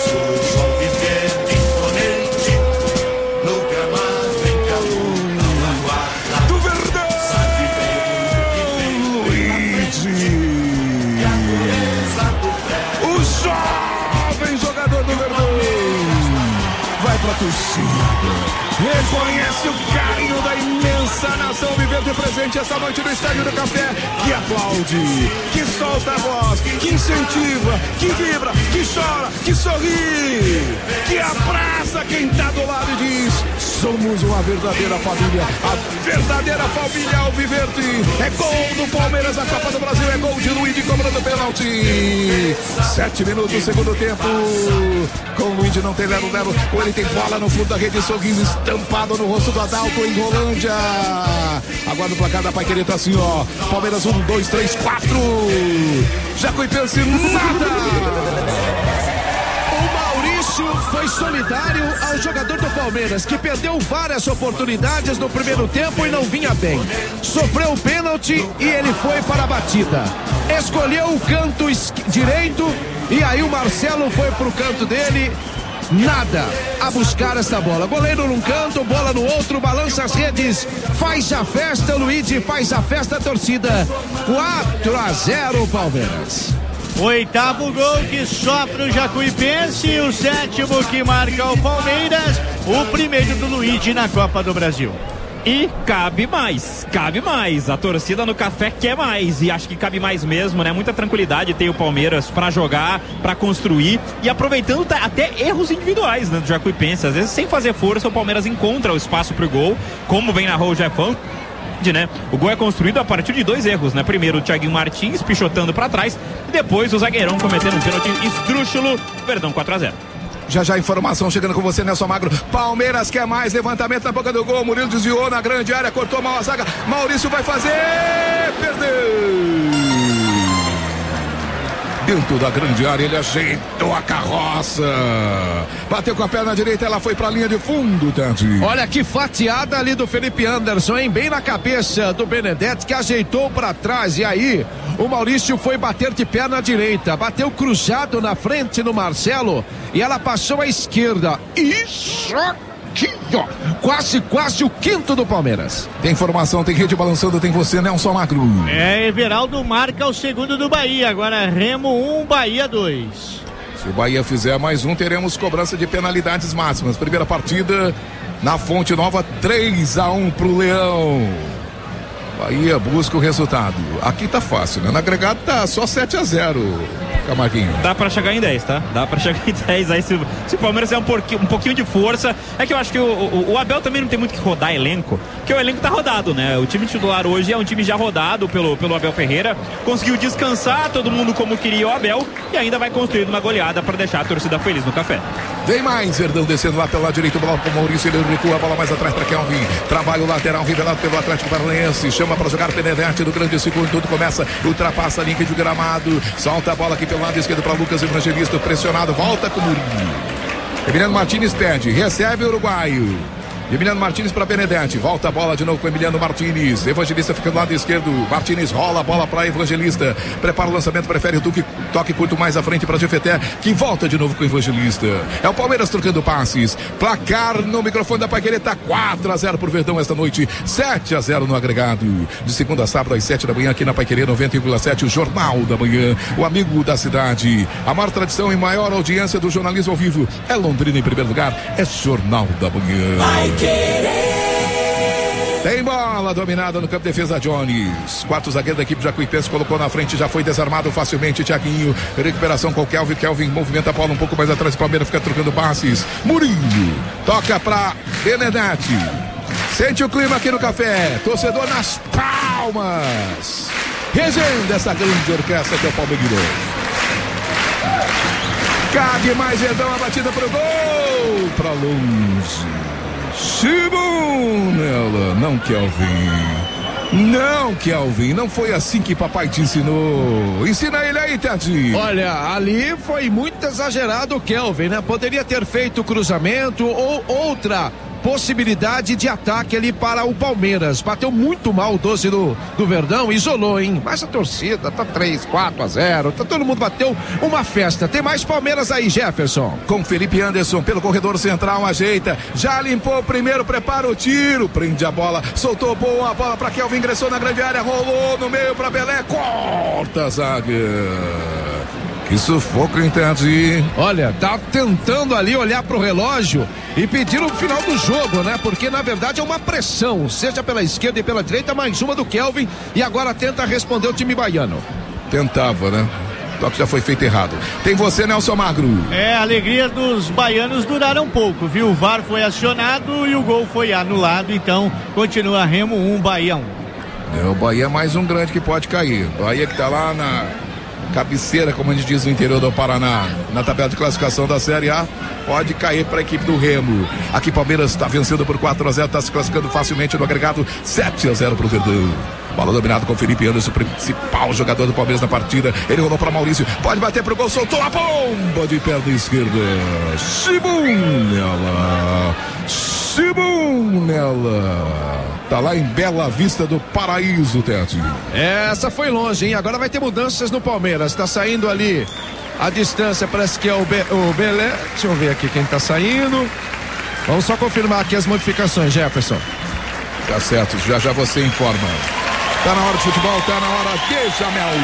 Todos vão viver de imponente no gramado em que a lua não aguarda. Do Verdão, Sabe bem o que vem Luigi. e a beleza do prédio. O jovem jogador do Verdão vai pra torcida. Reconhece o carinho da imensa nação vivendo presente essa noite no Estádio do Café, que aplaude, que solta a voz, que incentiva, que vibra, que chora, que sorri, que abraça quem tá do lado e diz: somos uma verdadeira família, a verdadeira família alviverde. É gol do Palmeiras na Copa do Brasil, é gol de Luigi cobrando pênalti. 7 minutos, segundo tempo. Com o Luigi não tem lero-lero, com ele tem bola no fundo da rede, sorriso estampado no rosto do Adalto em Rolândia. Agora no placar da Paiquerê tá assim, ó. Palmeiras 1, 2, 3, 4. Jacuipense nada. O Maurício foi solidário ao jogador do Palmeiras, que perdeu várias oportunidades no primeiro tempo e não vinha bem. Sofreu o pênalti e ele foi para a batida. Escolheu o canto direito e aí o Marcelo foi pro canto dele. Nada a buscar esta bola. Goleiro num canto, bola no outro, balança as redes, faz a festa, Luigi, faz a festa, a torcida. 4-0 Palmeiras. Oitavo gol que sofre o Jacuipense, o sétimo que marca o Palmeiras, o primeiro do Luigi na Copa do Brasil. E cabe mais. A torcida no Café quer mais e acho que cabe mais mesmo, né? Muita tranquilidade tem o Palmeiras pra jogar, pra construir e aproveitando até erros individuais, né, do Jacuipense. Às vezes sem fazer força o Palmeiras encontra o espaço pro gol, como bem narrou o Jefão. Né? O gol é construído a partir de 2 erros, né? Primeiro o Thiaguinho Martins pichotando pra trás e depois o zagueirão cometendo um pênalti esdrúxulo. Perdão, 4-0. Já informação chegando com você, Nelson Magro. Palmeiras quer mais, levantamento na boca do gol. Murilo desviou na grande área, cortou mal a zaga. Maurício vai fazer, perdeu. Dentro da grande área, ele ajeitou a carroça. Bateu com a perna direita, ela foi pra linha de fundo, Tati. Olha que fatiada ali do Felipe Anderson, hein? Bem na cabeça do Benedetti, que ajeitou pra trás. E aí, o Maurício foi bater de perna direita. Bateu cruzado na frente no Marcelo. E ela passou à esquerda. Isso aqui, ó. Quase o quinto do Palmeiras. Tem informação, tem rede balançando, tem você, Nelson Magro. Everaldo marca o segundo do Bahia. Agora Remo 1, Bahia 2. Se o Bahia fizer mais um, teremos cobrança de penalidades máximas. Primeira partida na Fonte Nova, 3-1 pro Leão. Bahia busca o resultado. Aqui tá fácil, né? No agregado tá só 7-0, Camarguinho. Dá pra chegar em 10, tá? Dá pra chegar em 10. Aí se o Palmeiras é um pouquinho de força. É que eu acho que o Abel também não tem muito que rodar elenco, porque o elenco tá rodado, né? O time titular hoje é um time já rodado pelo Abel Ferreira. Conseguiu descansar todo mundo como queria o Abel e ainda vai construir uma goleada pra deixar a torcida feliz no Café. Tem mais, Verdão descendo lá pelo lado direito, bola pro Maurício, ele recua a bola mais atrás para Kelvin. Trabalho lateral revelado pelo Atlético Paranaense, chama para jogar Benedetti do grande segundo, tudo começa, ultrapassa a linha de gramado, solta a bola aqui pelo lado esquerdo para Lucas Evangelista, pressionado, volta com o Murinho. Emiliano Martins pede, recebe o uruguaio. Emiliano Martins para Benedetti, volta a bola de novo com Emiliano Martins, Evangelista fica do lado esquerdo, Martins rola a bola para Evangelista, prepara o lançamento, prefere o toque curto mais à frente para Jefeté, que volta de novo com o Evangelista. É o Palmeiras trocando passes, placar no microfone da Paiquerê, tá 4-0 pro Verdão esta noite, 7-0 no agregado, de segunda a sábado às 7 da manhã aqui na Paiquerê 90,7, o Jornal da Manhã, o amigo da cidade, a maior tradição e maior audiência do jornalismo ao vivo, é Londrina em primeiro lugar, é Jornal da Manhã. Tem bola dominada no campo de defesa, Jones. 4 zagueiros da equipe Jacuipense colocou na frente, já foi desarmado facilmente. Thiaguinho, recuperação com o Kelvin. Kelvin movimenta a bola um pouco mais atrás. O Palmeiras fica trocando passes. Murinho toca pra Benedetti. Sente o clima aqui no Café. Torcedor nas palmas. Regendo essa grande orquestra que é o Palmeiras. Cabe mais Verdão, a batida pro gol. Pra longe. Simonella, não, Kelvin, não foi assim que papai te ensinou. Ensina ele aí, Tati. Olha, ali foi muito exagerado o Kelvin, né? Poderia ter feito cruzamento ou outra possibilidade de ataque ali para o Palmeiras. Bateu muito mal o 12 do Verdão, isolou, hein? Mas a torcida tá 3-4-0, todo mundo bateu uma festa. Tem mais Palmeiras aí, Jefferson. Com Felipe Anderson pelo corredor central, ajeita, já limpou o primeiro, prepara o tiro, prende a bola, soltou boa a bola para Kelvin, ingressou na grande área, rolou no meio para Belé, corta a zaga. Que sufoco, entende? Olha, tá tentando ali olhar pro relógio e pedir o final do jogo, né? Porque na verdade é uma pressão, seja pela esquerda e pela direita, mais uma do Kelvin, e agora tenta responder o time baiano. Tentava, né? Só que já foi feito errado. Tem você, Nelson Magro. A alegria dos baianos duraram um pouco, viu? O VAR foi acionado e o gol foi anulado, então continua Remo 1, Bahia 1. O Bahia é mais um grande que pode cair. Bahia que tá lá na cabeceira, como a gente diz, no interior do Paraná, na tabela de classificação da Série A, pode cair para a equipe do Remo. Aqui Palmeiras está vencendo por 4-0, está se classificando facilmente no agregado 7-0 para o Verdão. Bola dominada com Felipe Anderson, principal jogador do Palmeiras na partida. Ele rolou para Maurício, pode bater pro gol, soltou a bomba de perna esquerda. Simon nela. Tá lá em Bela Vista do Paraíso, Tete. Essa foi longe, hein? Agora vai ter mudanças no Palmeiras. Tá saindo ali a distância, parece que é o Belé. Deixa eu ver aqui quem tá saindo. Vamos só confirmar aqui as modificações, Jefferson. Tá certo, já você informa. Tá na hora de futebol, tá na hora de Jamel.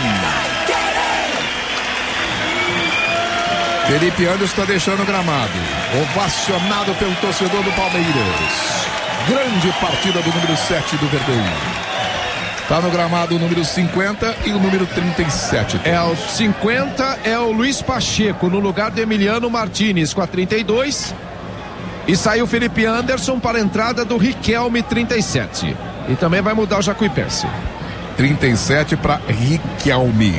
Felipe Anderson está deixando o gramado, ovacionado pelo torcedor do Palmeiras. Grande partida do número 7 do Verdão. Tá no gramado o número 50 e o número 37. O 50 é o Luiz Pacheco no lugar do Emiliano Martinez com a 32. E saiu o Felipe Anderson para a entrada do Riquelme, 37. E também vai mudar o Jacuipense. 37 para Riquelme,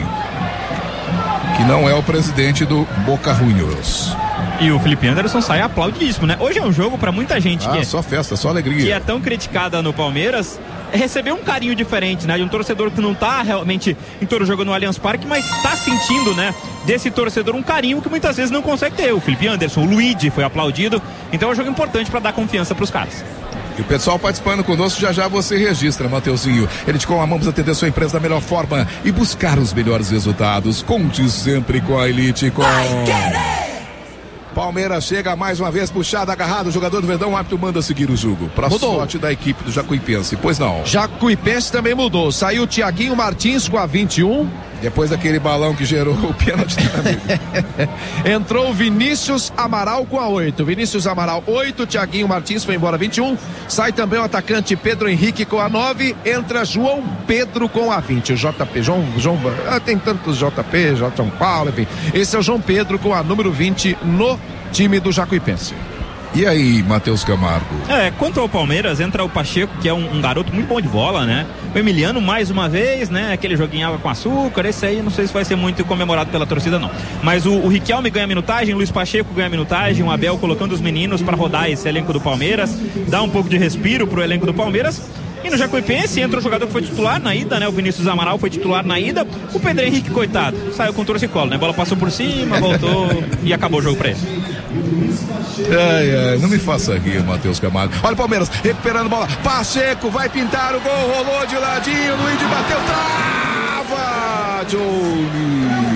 que não é o presidente do Boca Juniors. E o Felipe Anderson sai aplaudidíssimo, né? Hoje é um jogo pra muita gente que só festa, só alegria. Que é tão criticada no Palmeiras, receber um carinho diferente, né? De um torcedor que não tá realmente em todo jogo no Allianz Parque, mas tá sentindo, né? Desse torcedor um carinho que muitas vezes não consegue ter. O Felipe Anderson, o Luigi foi aplaudido, então é um jogo importante pra dar confiança pros caras. E o pessoal participando conosco, já você registra, Mateuzinho. Elitecom, amamos atender sua empresa da melhor forma e buscar os melhores resultados. Conte sempre com a Elitecom. Palmeiras chega mais uma vez, puxado, agarrado, o jogador do Verdão, o árbitro manda seguir o jogo. Pra sorte da equipe do Jacuipense, pois não. Jacuipense também mudou, saiu o Thiaguinho Martins com a 21. Depois daquele balão que gerou o pênalti. Entrou o Vinícius Amaral com a 8. Vinícius Amaral 8, Thiaguinho Martins foi embora 21. Sai também o atacante Pedro Henrique com a 9. Entra João Pedro com a 20. O JP, tem tantos JP, João Paulo, enfim. Esse é o João Pedro com a número 20 no time do Jacuipense. E aí, Matheus Camargo? Quanto ao Palmeiras, entra o Pacheco, que é um garoto muito bom de bola, né? O Emiliano, mais uma vez, né? Aquele joguinho água com açúcar, esse aí não sei se vai ser muito comemorado pela torcida, não. Mas o Riquelme ganha minutagem, o Luiz Pacheco ganha minutagem, o Abel colocando os meninos para rodar esse elenco do Palmeiras, dá um pouco de respiro pro elenco do Palmeiras. E no Jacuipense entra o jogador que foi titular na ida, né? O Vinícius Amaral foi titular na ida. O Pedro Henrique, coitado, saiu com torcicolo, né? A bola passou por cima, voltou e acabou o jogo pra ele. Não me faça rir, Matheus Camargo. Olha o Palmeiras recuperando a bola. Pacheco vai pintar o gol, rolou de ladinho, Luiz bateu, trava! Jones.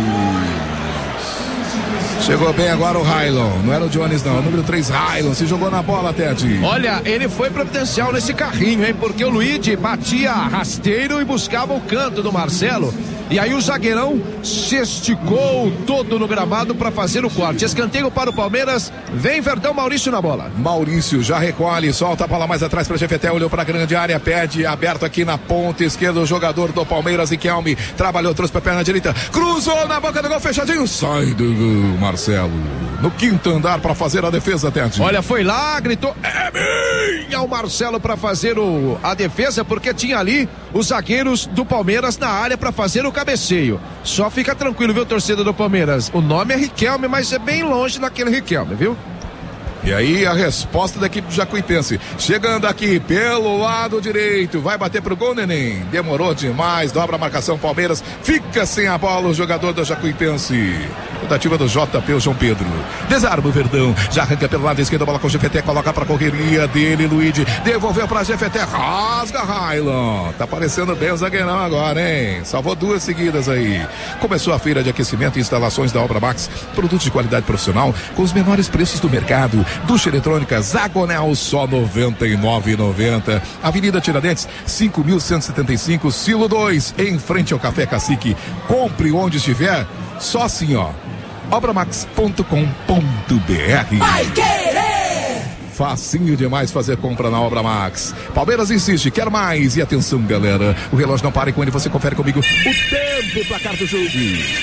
Chegou bem agora o Railon. Não era o Jones, não. O número 3, Railon. Se jogou na bola, Tete. Olha, ele foi providencial nesse carrinho, hein? Porque o Luigi batia rasteiro e buscava o canto do Marcelo. E aí o zagueirão se esticou todo no gramado para fazer o corte. Escanteio para o Palmeiras. Vem Verdão, Maurício na bola. Maurício já recolhe, solta a bola mais atrás para Jefeté, olhou para a grande área, pede aberto aqui na ponta esquerda o jogador do Palmeiras, Riquelme, trabalhou, trouxe para a perna direita, cruzou na boca do gol, fechadinho, sai do gol, Marcelo. No quinto andar para fazer a defesa, Tete. Olha, foi lá, gritou, é minha, o Marcelo para fazer a defesa, porque tinha ali os zagueiros do Palmeiras na área para fazer o cabeceio. Só fica tranquilo, viu, torcida do Palmeiras? O nome é Riquelme, mas é bem longe daquele Riquelme, viu? E aí a resposta da equipe do Jacuipense, chegando aqui pelo lado direito, vai bater pro gol, Neném, demorou demais, dobra a marcação, Palmeiras fica sem a bola, o jogador do Jacuipense. tentativa do JP, o João Pedro. Desarma o Verdão, já arranca pelo lado esquerdo, a bola com o GFT, coloca pra correria dele, Luigi, devolveu pra GFT, rasga Railon. Tá parecendo bem o zagueirão agora, hein? Salvou 2 seguidas aí. Começou a feira de aquecimento e instalações da Obra Max, produtos de qualidade profissional com os menores preços do mercado. Ducha eletrônica Zagonel, só R$ 99,90. Avenida Tiradentes, 5.175, Silo 2, em frente ao Café Cacique. Compre onde estiver, só assim, ó. Obramax.com.br. Vai querer! Facinho demais fazer compra na Obra Max. Palmeiras insiste, quer mais. E atenção, galera, o relógio não para, e com ele você confere comigo o tempo e placar do jogo.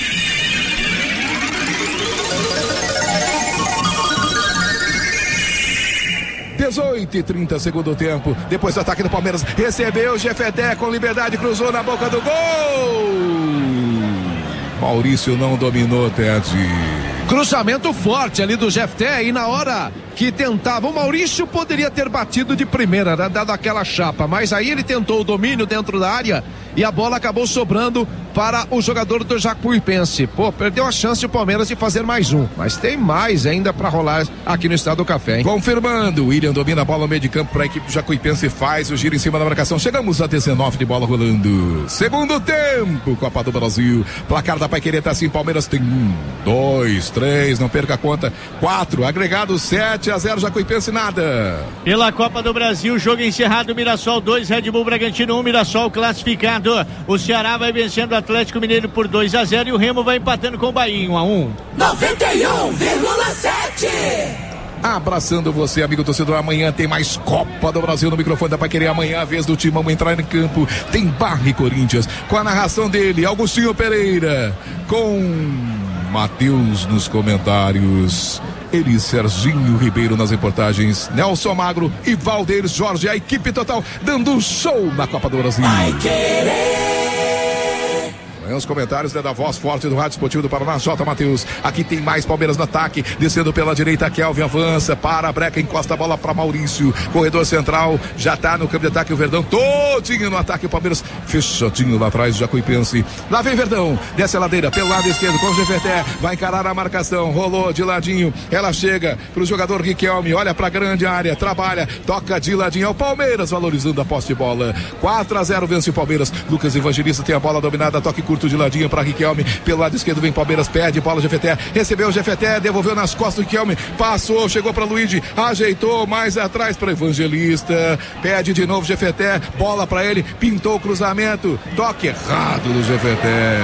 18:30, segundo tempo. Depois do ataque do Palmeiras, recebeu o Jefeté com liberdade, cruzou na boca do gol. Maurício não dominou, Ted. Cruzamento forte ali do Jefté, e na hora que tentava, o Maurício poderia ter batido de primeira, né, dado aquela chapa, mas aí ele tentou o domínio dentro da área e a bola acabou sobrando para o jogador do Jacuipense. Pô, perdeu a chance o Palmeiras de fazer mais um, mas tem mais ainda para rolar aqui no Estado do Café, hein? Confirmando, o William domina a bola no meio de campo para a equipe Jacuipense, faz o giro em cima da marcação. Chegamos a 19 de bola rolando. Segundo tempo, Copa do Brasil. Placar da Paiquerê tá assim, Palmeiras tem 1, 2, 3, não perca a conta, 4, agregado 7-0, Jacuipense nada. Pela Copa do Brasil, jogo encerrado, Mirassol 2, Red Bull Bragantino 1, Mirassol classificado. O Ceará vai vencendo o Atlético Mineiro por 2-0 e o Remo vai empatando com o Bahia 1-1. 91,7. Abraçando você, amigo torcedor. Amanhã tem mais Copa do Brasil no microfone da Paiquerê. Amanhã, a vez do Timão entrar em campo, tem Barra e Corinthians, com a narração dele, Augustinho Pereira, com Matheus nos comentários, ele, Serginho Ribeiro nas reportagens, Nelson Magro e Valdeir Jorge, a equipe total dando um show na Copa do Brasil. Vai querer! Os comentários da voz forte do Rádio Esportivo do Paraná, J. Matheus. Aqui tem mais Palmeiras no ataque, descendo pela direita, Kelvin avança, para a breca, encosta a bola para Maurício, corredor central, já tá no campo de ataque o Verdão, todinho no ataque, o Palmeiras fechadinho lá atrás, Jacuipense. Lá vem Verdão, desce a ladeira, pelo lado esquerdo, com o Jefeté, vai encarar a marcação, rolou de ladinho, ela chega pro jogador Riquelme, olha pra grande área, trabalha, toca de ladinho, é o Palmeiras valorizando a posse de bola. 4-0 vence o Palmeiras. Lucas Evangelista tem a bola dominada, toque curto de ladinho para Riquelme, pelo lado esquerdo vem Palmeiras, perde bola, Jefeté, recebeu o Jefeté, devolveu nas costas do Riquelme, passou, chegou para Luigi, ajeitou mais atrás para Evangelista, pede de novo Jefeté, bola para ele, pintou o cruzamento, toque errado do Jefeté.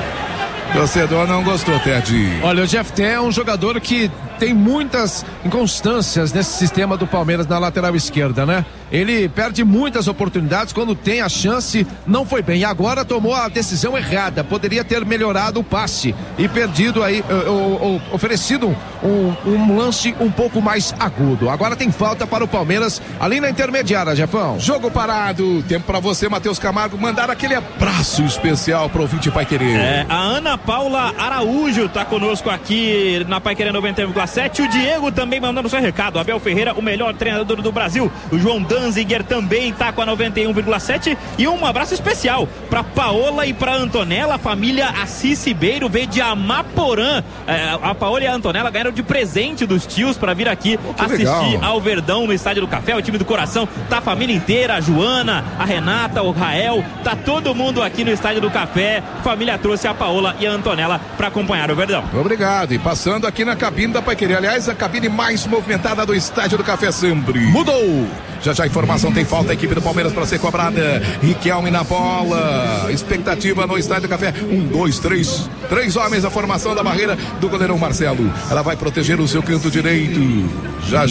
Torcedor não gostou, Ted. Olha, o Jefté é um jogador que tem muitas inconstâncias nesse sistema do Palmeiras na lateral esquerda, né? Ele perde muitas oportunidades, quando tem a chance, não foi bem. E agora tomou a decisão errada, poderia ter melhorado o passe e perdido aí, oferecido um lance um pouco mais agudo. Agora tem falta para o Palmeiras ali na intermediária, Jefão. Jogo parado, tempo para você, Matheus Camargo, mandar aquele abraço especial pro ouvinte Paiquerê. A Ana Paula Araújo tá conosco aqui na Paiquerê 90,7. O Diego também mandando seu recado. Abel Ferreira, o melhor treinador do Brasil. O João Danziger também tá com a 91,7. E um abraço especial pra Paola e pra Antonella, a família Assis Ribeiro veio de Amaporã. A Paola e a Antonella ganharam de presente dos tios pra vir aqui assistir legal ao Verdão no Estádio do Café, o time do coração. Tá a família inteira, a Joana, a Renata, o Rael, tá todo mundo aqui no Estádio do Café. A família trouxe a Paola e a Antonella pra acompanhar o Verdão. Obrigado. E passando aqui na cabine da Paiquerê, aliás, a cabine mais movimentada do Estádio do Café sempre. Mudou! Já a informação, tem falta, a equipe do Palmeiras para ser cobrada. Riquelme na bola, expectativa no Estádio do Café. 1, 2, 3, 3 homens, a formação da barreira do goleirão Marcelo. Ela vai proteger o seu canto direito. Já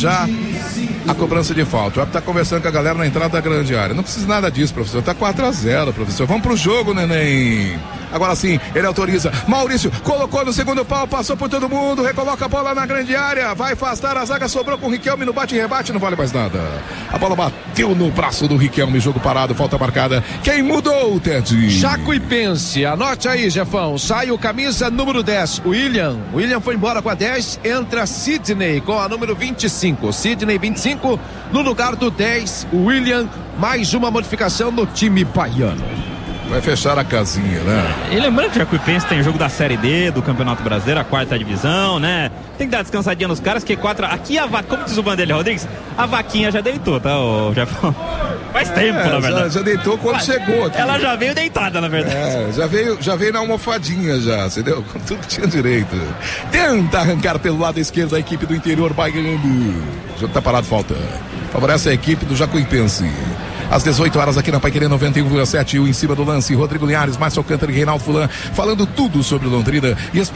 a cobrança de falta. O árbitro tá conversando com a galera na entrada da grande área. Não precisa nada disso, professor. Tá 4-0, professor. Vamos pro jogo, neném. Agora sim, ele autoriza. Maurício colocou no segundo pau, passou por todo mundo, recoloca a bola na grande área, vai afastar a zaga, sobrou com o Riquelme no bate e rebate, não vale mais nada. A bola bateu no braço do Riquelme, jogo parado, falta marcada. Quem mudou, Ted? Jacuipense, anote aí, Jefão. Sai o camisa número 10, William foi embora com a 10, entra Sidney com a número 25. Sidney 25 no lugar do 10, William. Mais uma modificação no time baiano. Vai fechar a casinha, né? E lembrando que o Jacuipense tem jogo da Série D do Campeonato Brasileiro, a 4ª divisão, né? Tem que dar descansadinha nos caras, que aqui como diz o Vanderlei Rodrigues, a vaquinha já deitou, tá, o Jefão? Faz tempo, na verdade. Já deitou quando chegou aqui. Ela já veio deitada, na verdade. Já veio na almofadinha já, entendeu? Com tudo que tinha direito. Tenta arrancar pelo lado esquerdo a equipe do Interior Baiano. O jogo tá parado, falta. Favorece a equipe do Jacuipense. Às 18 horas aqui na Paiquerê 91,7, em cima do lance, Rodrigo Linhares, Márcio Alcântara e Reinaldo Fulan, falando tudo sobre Londrina e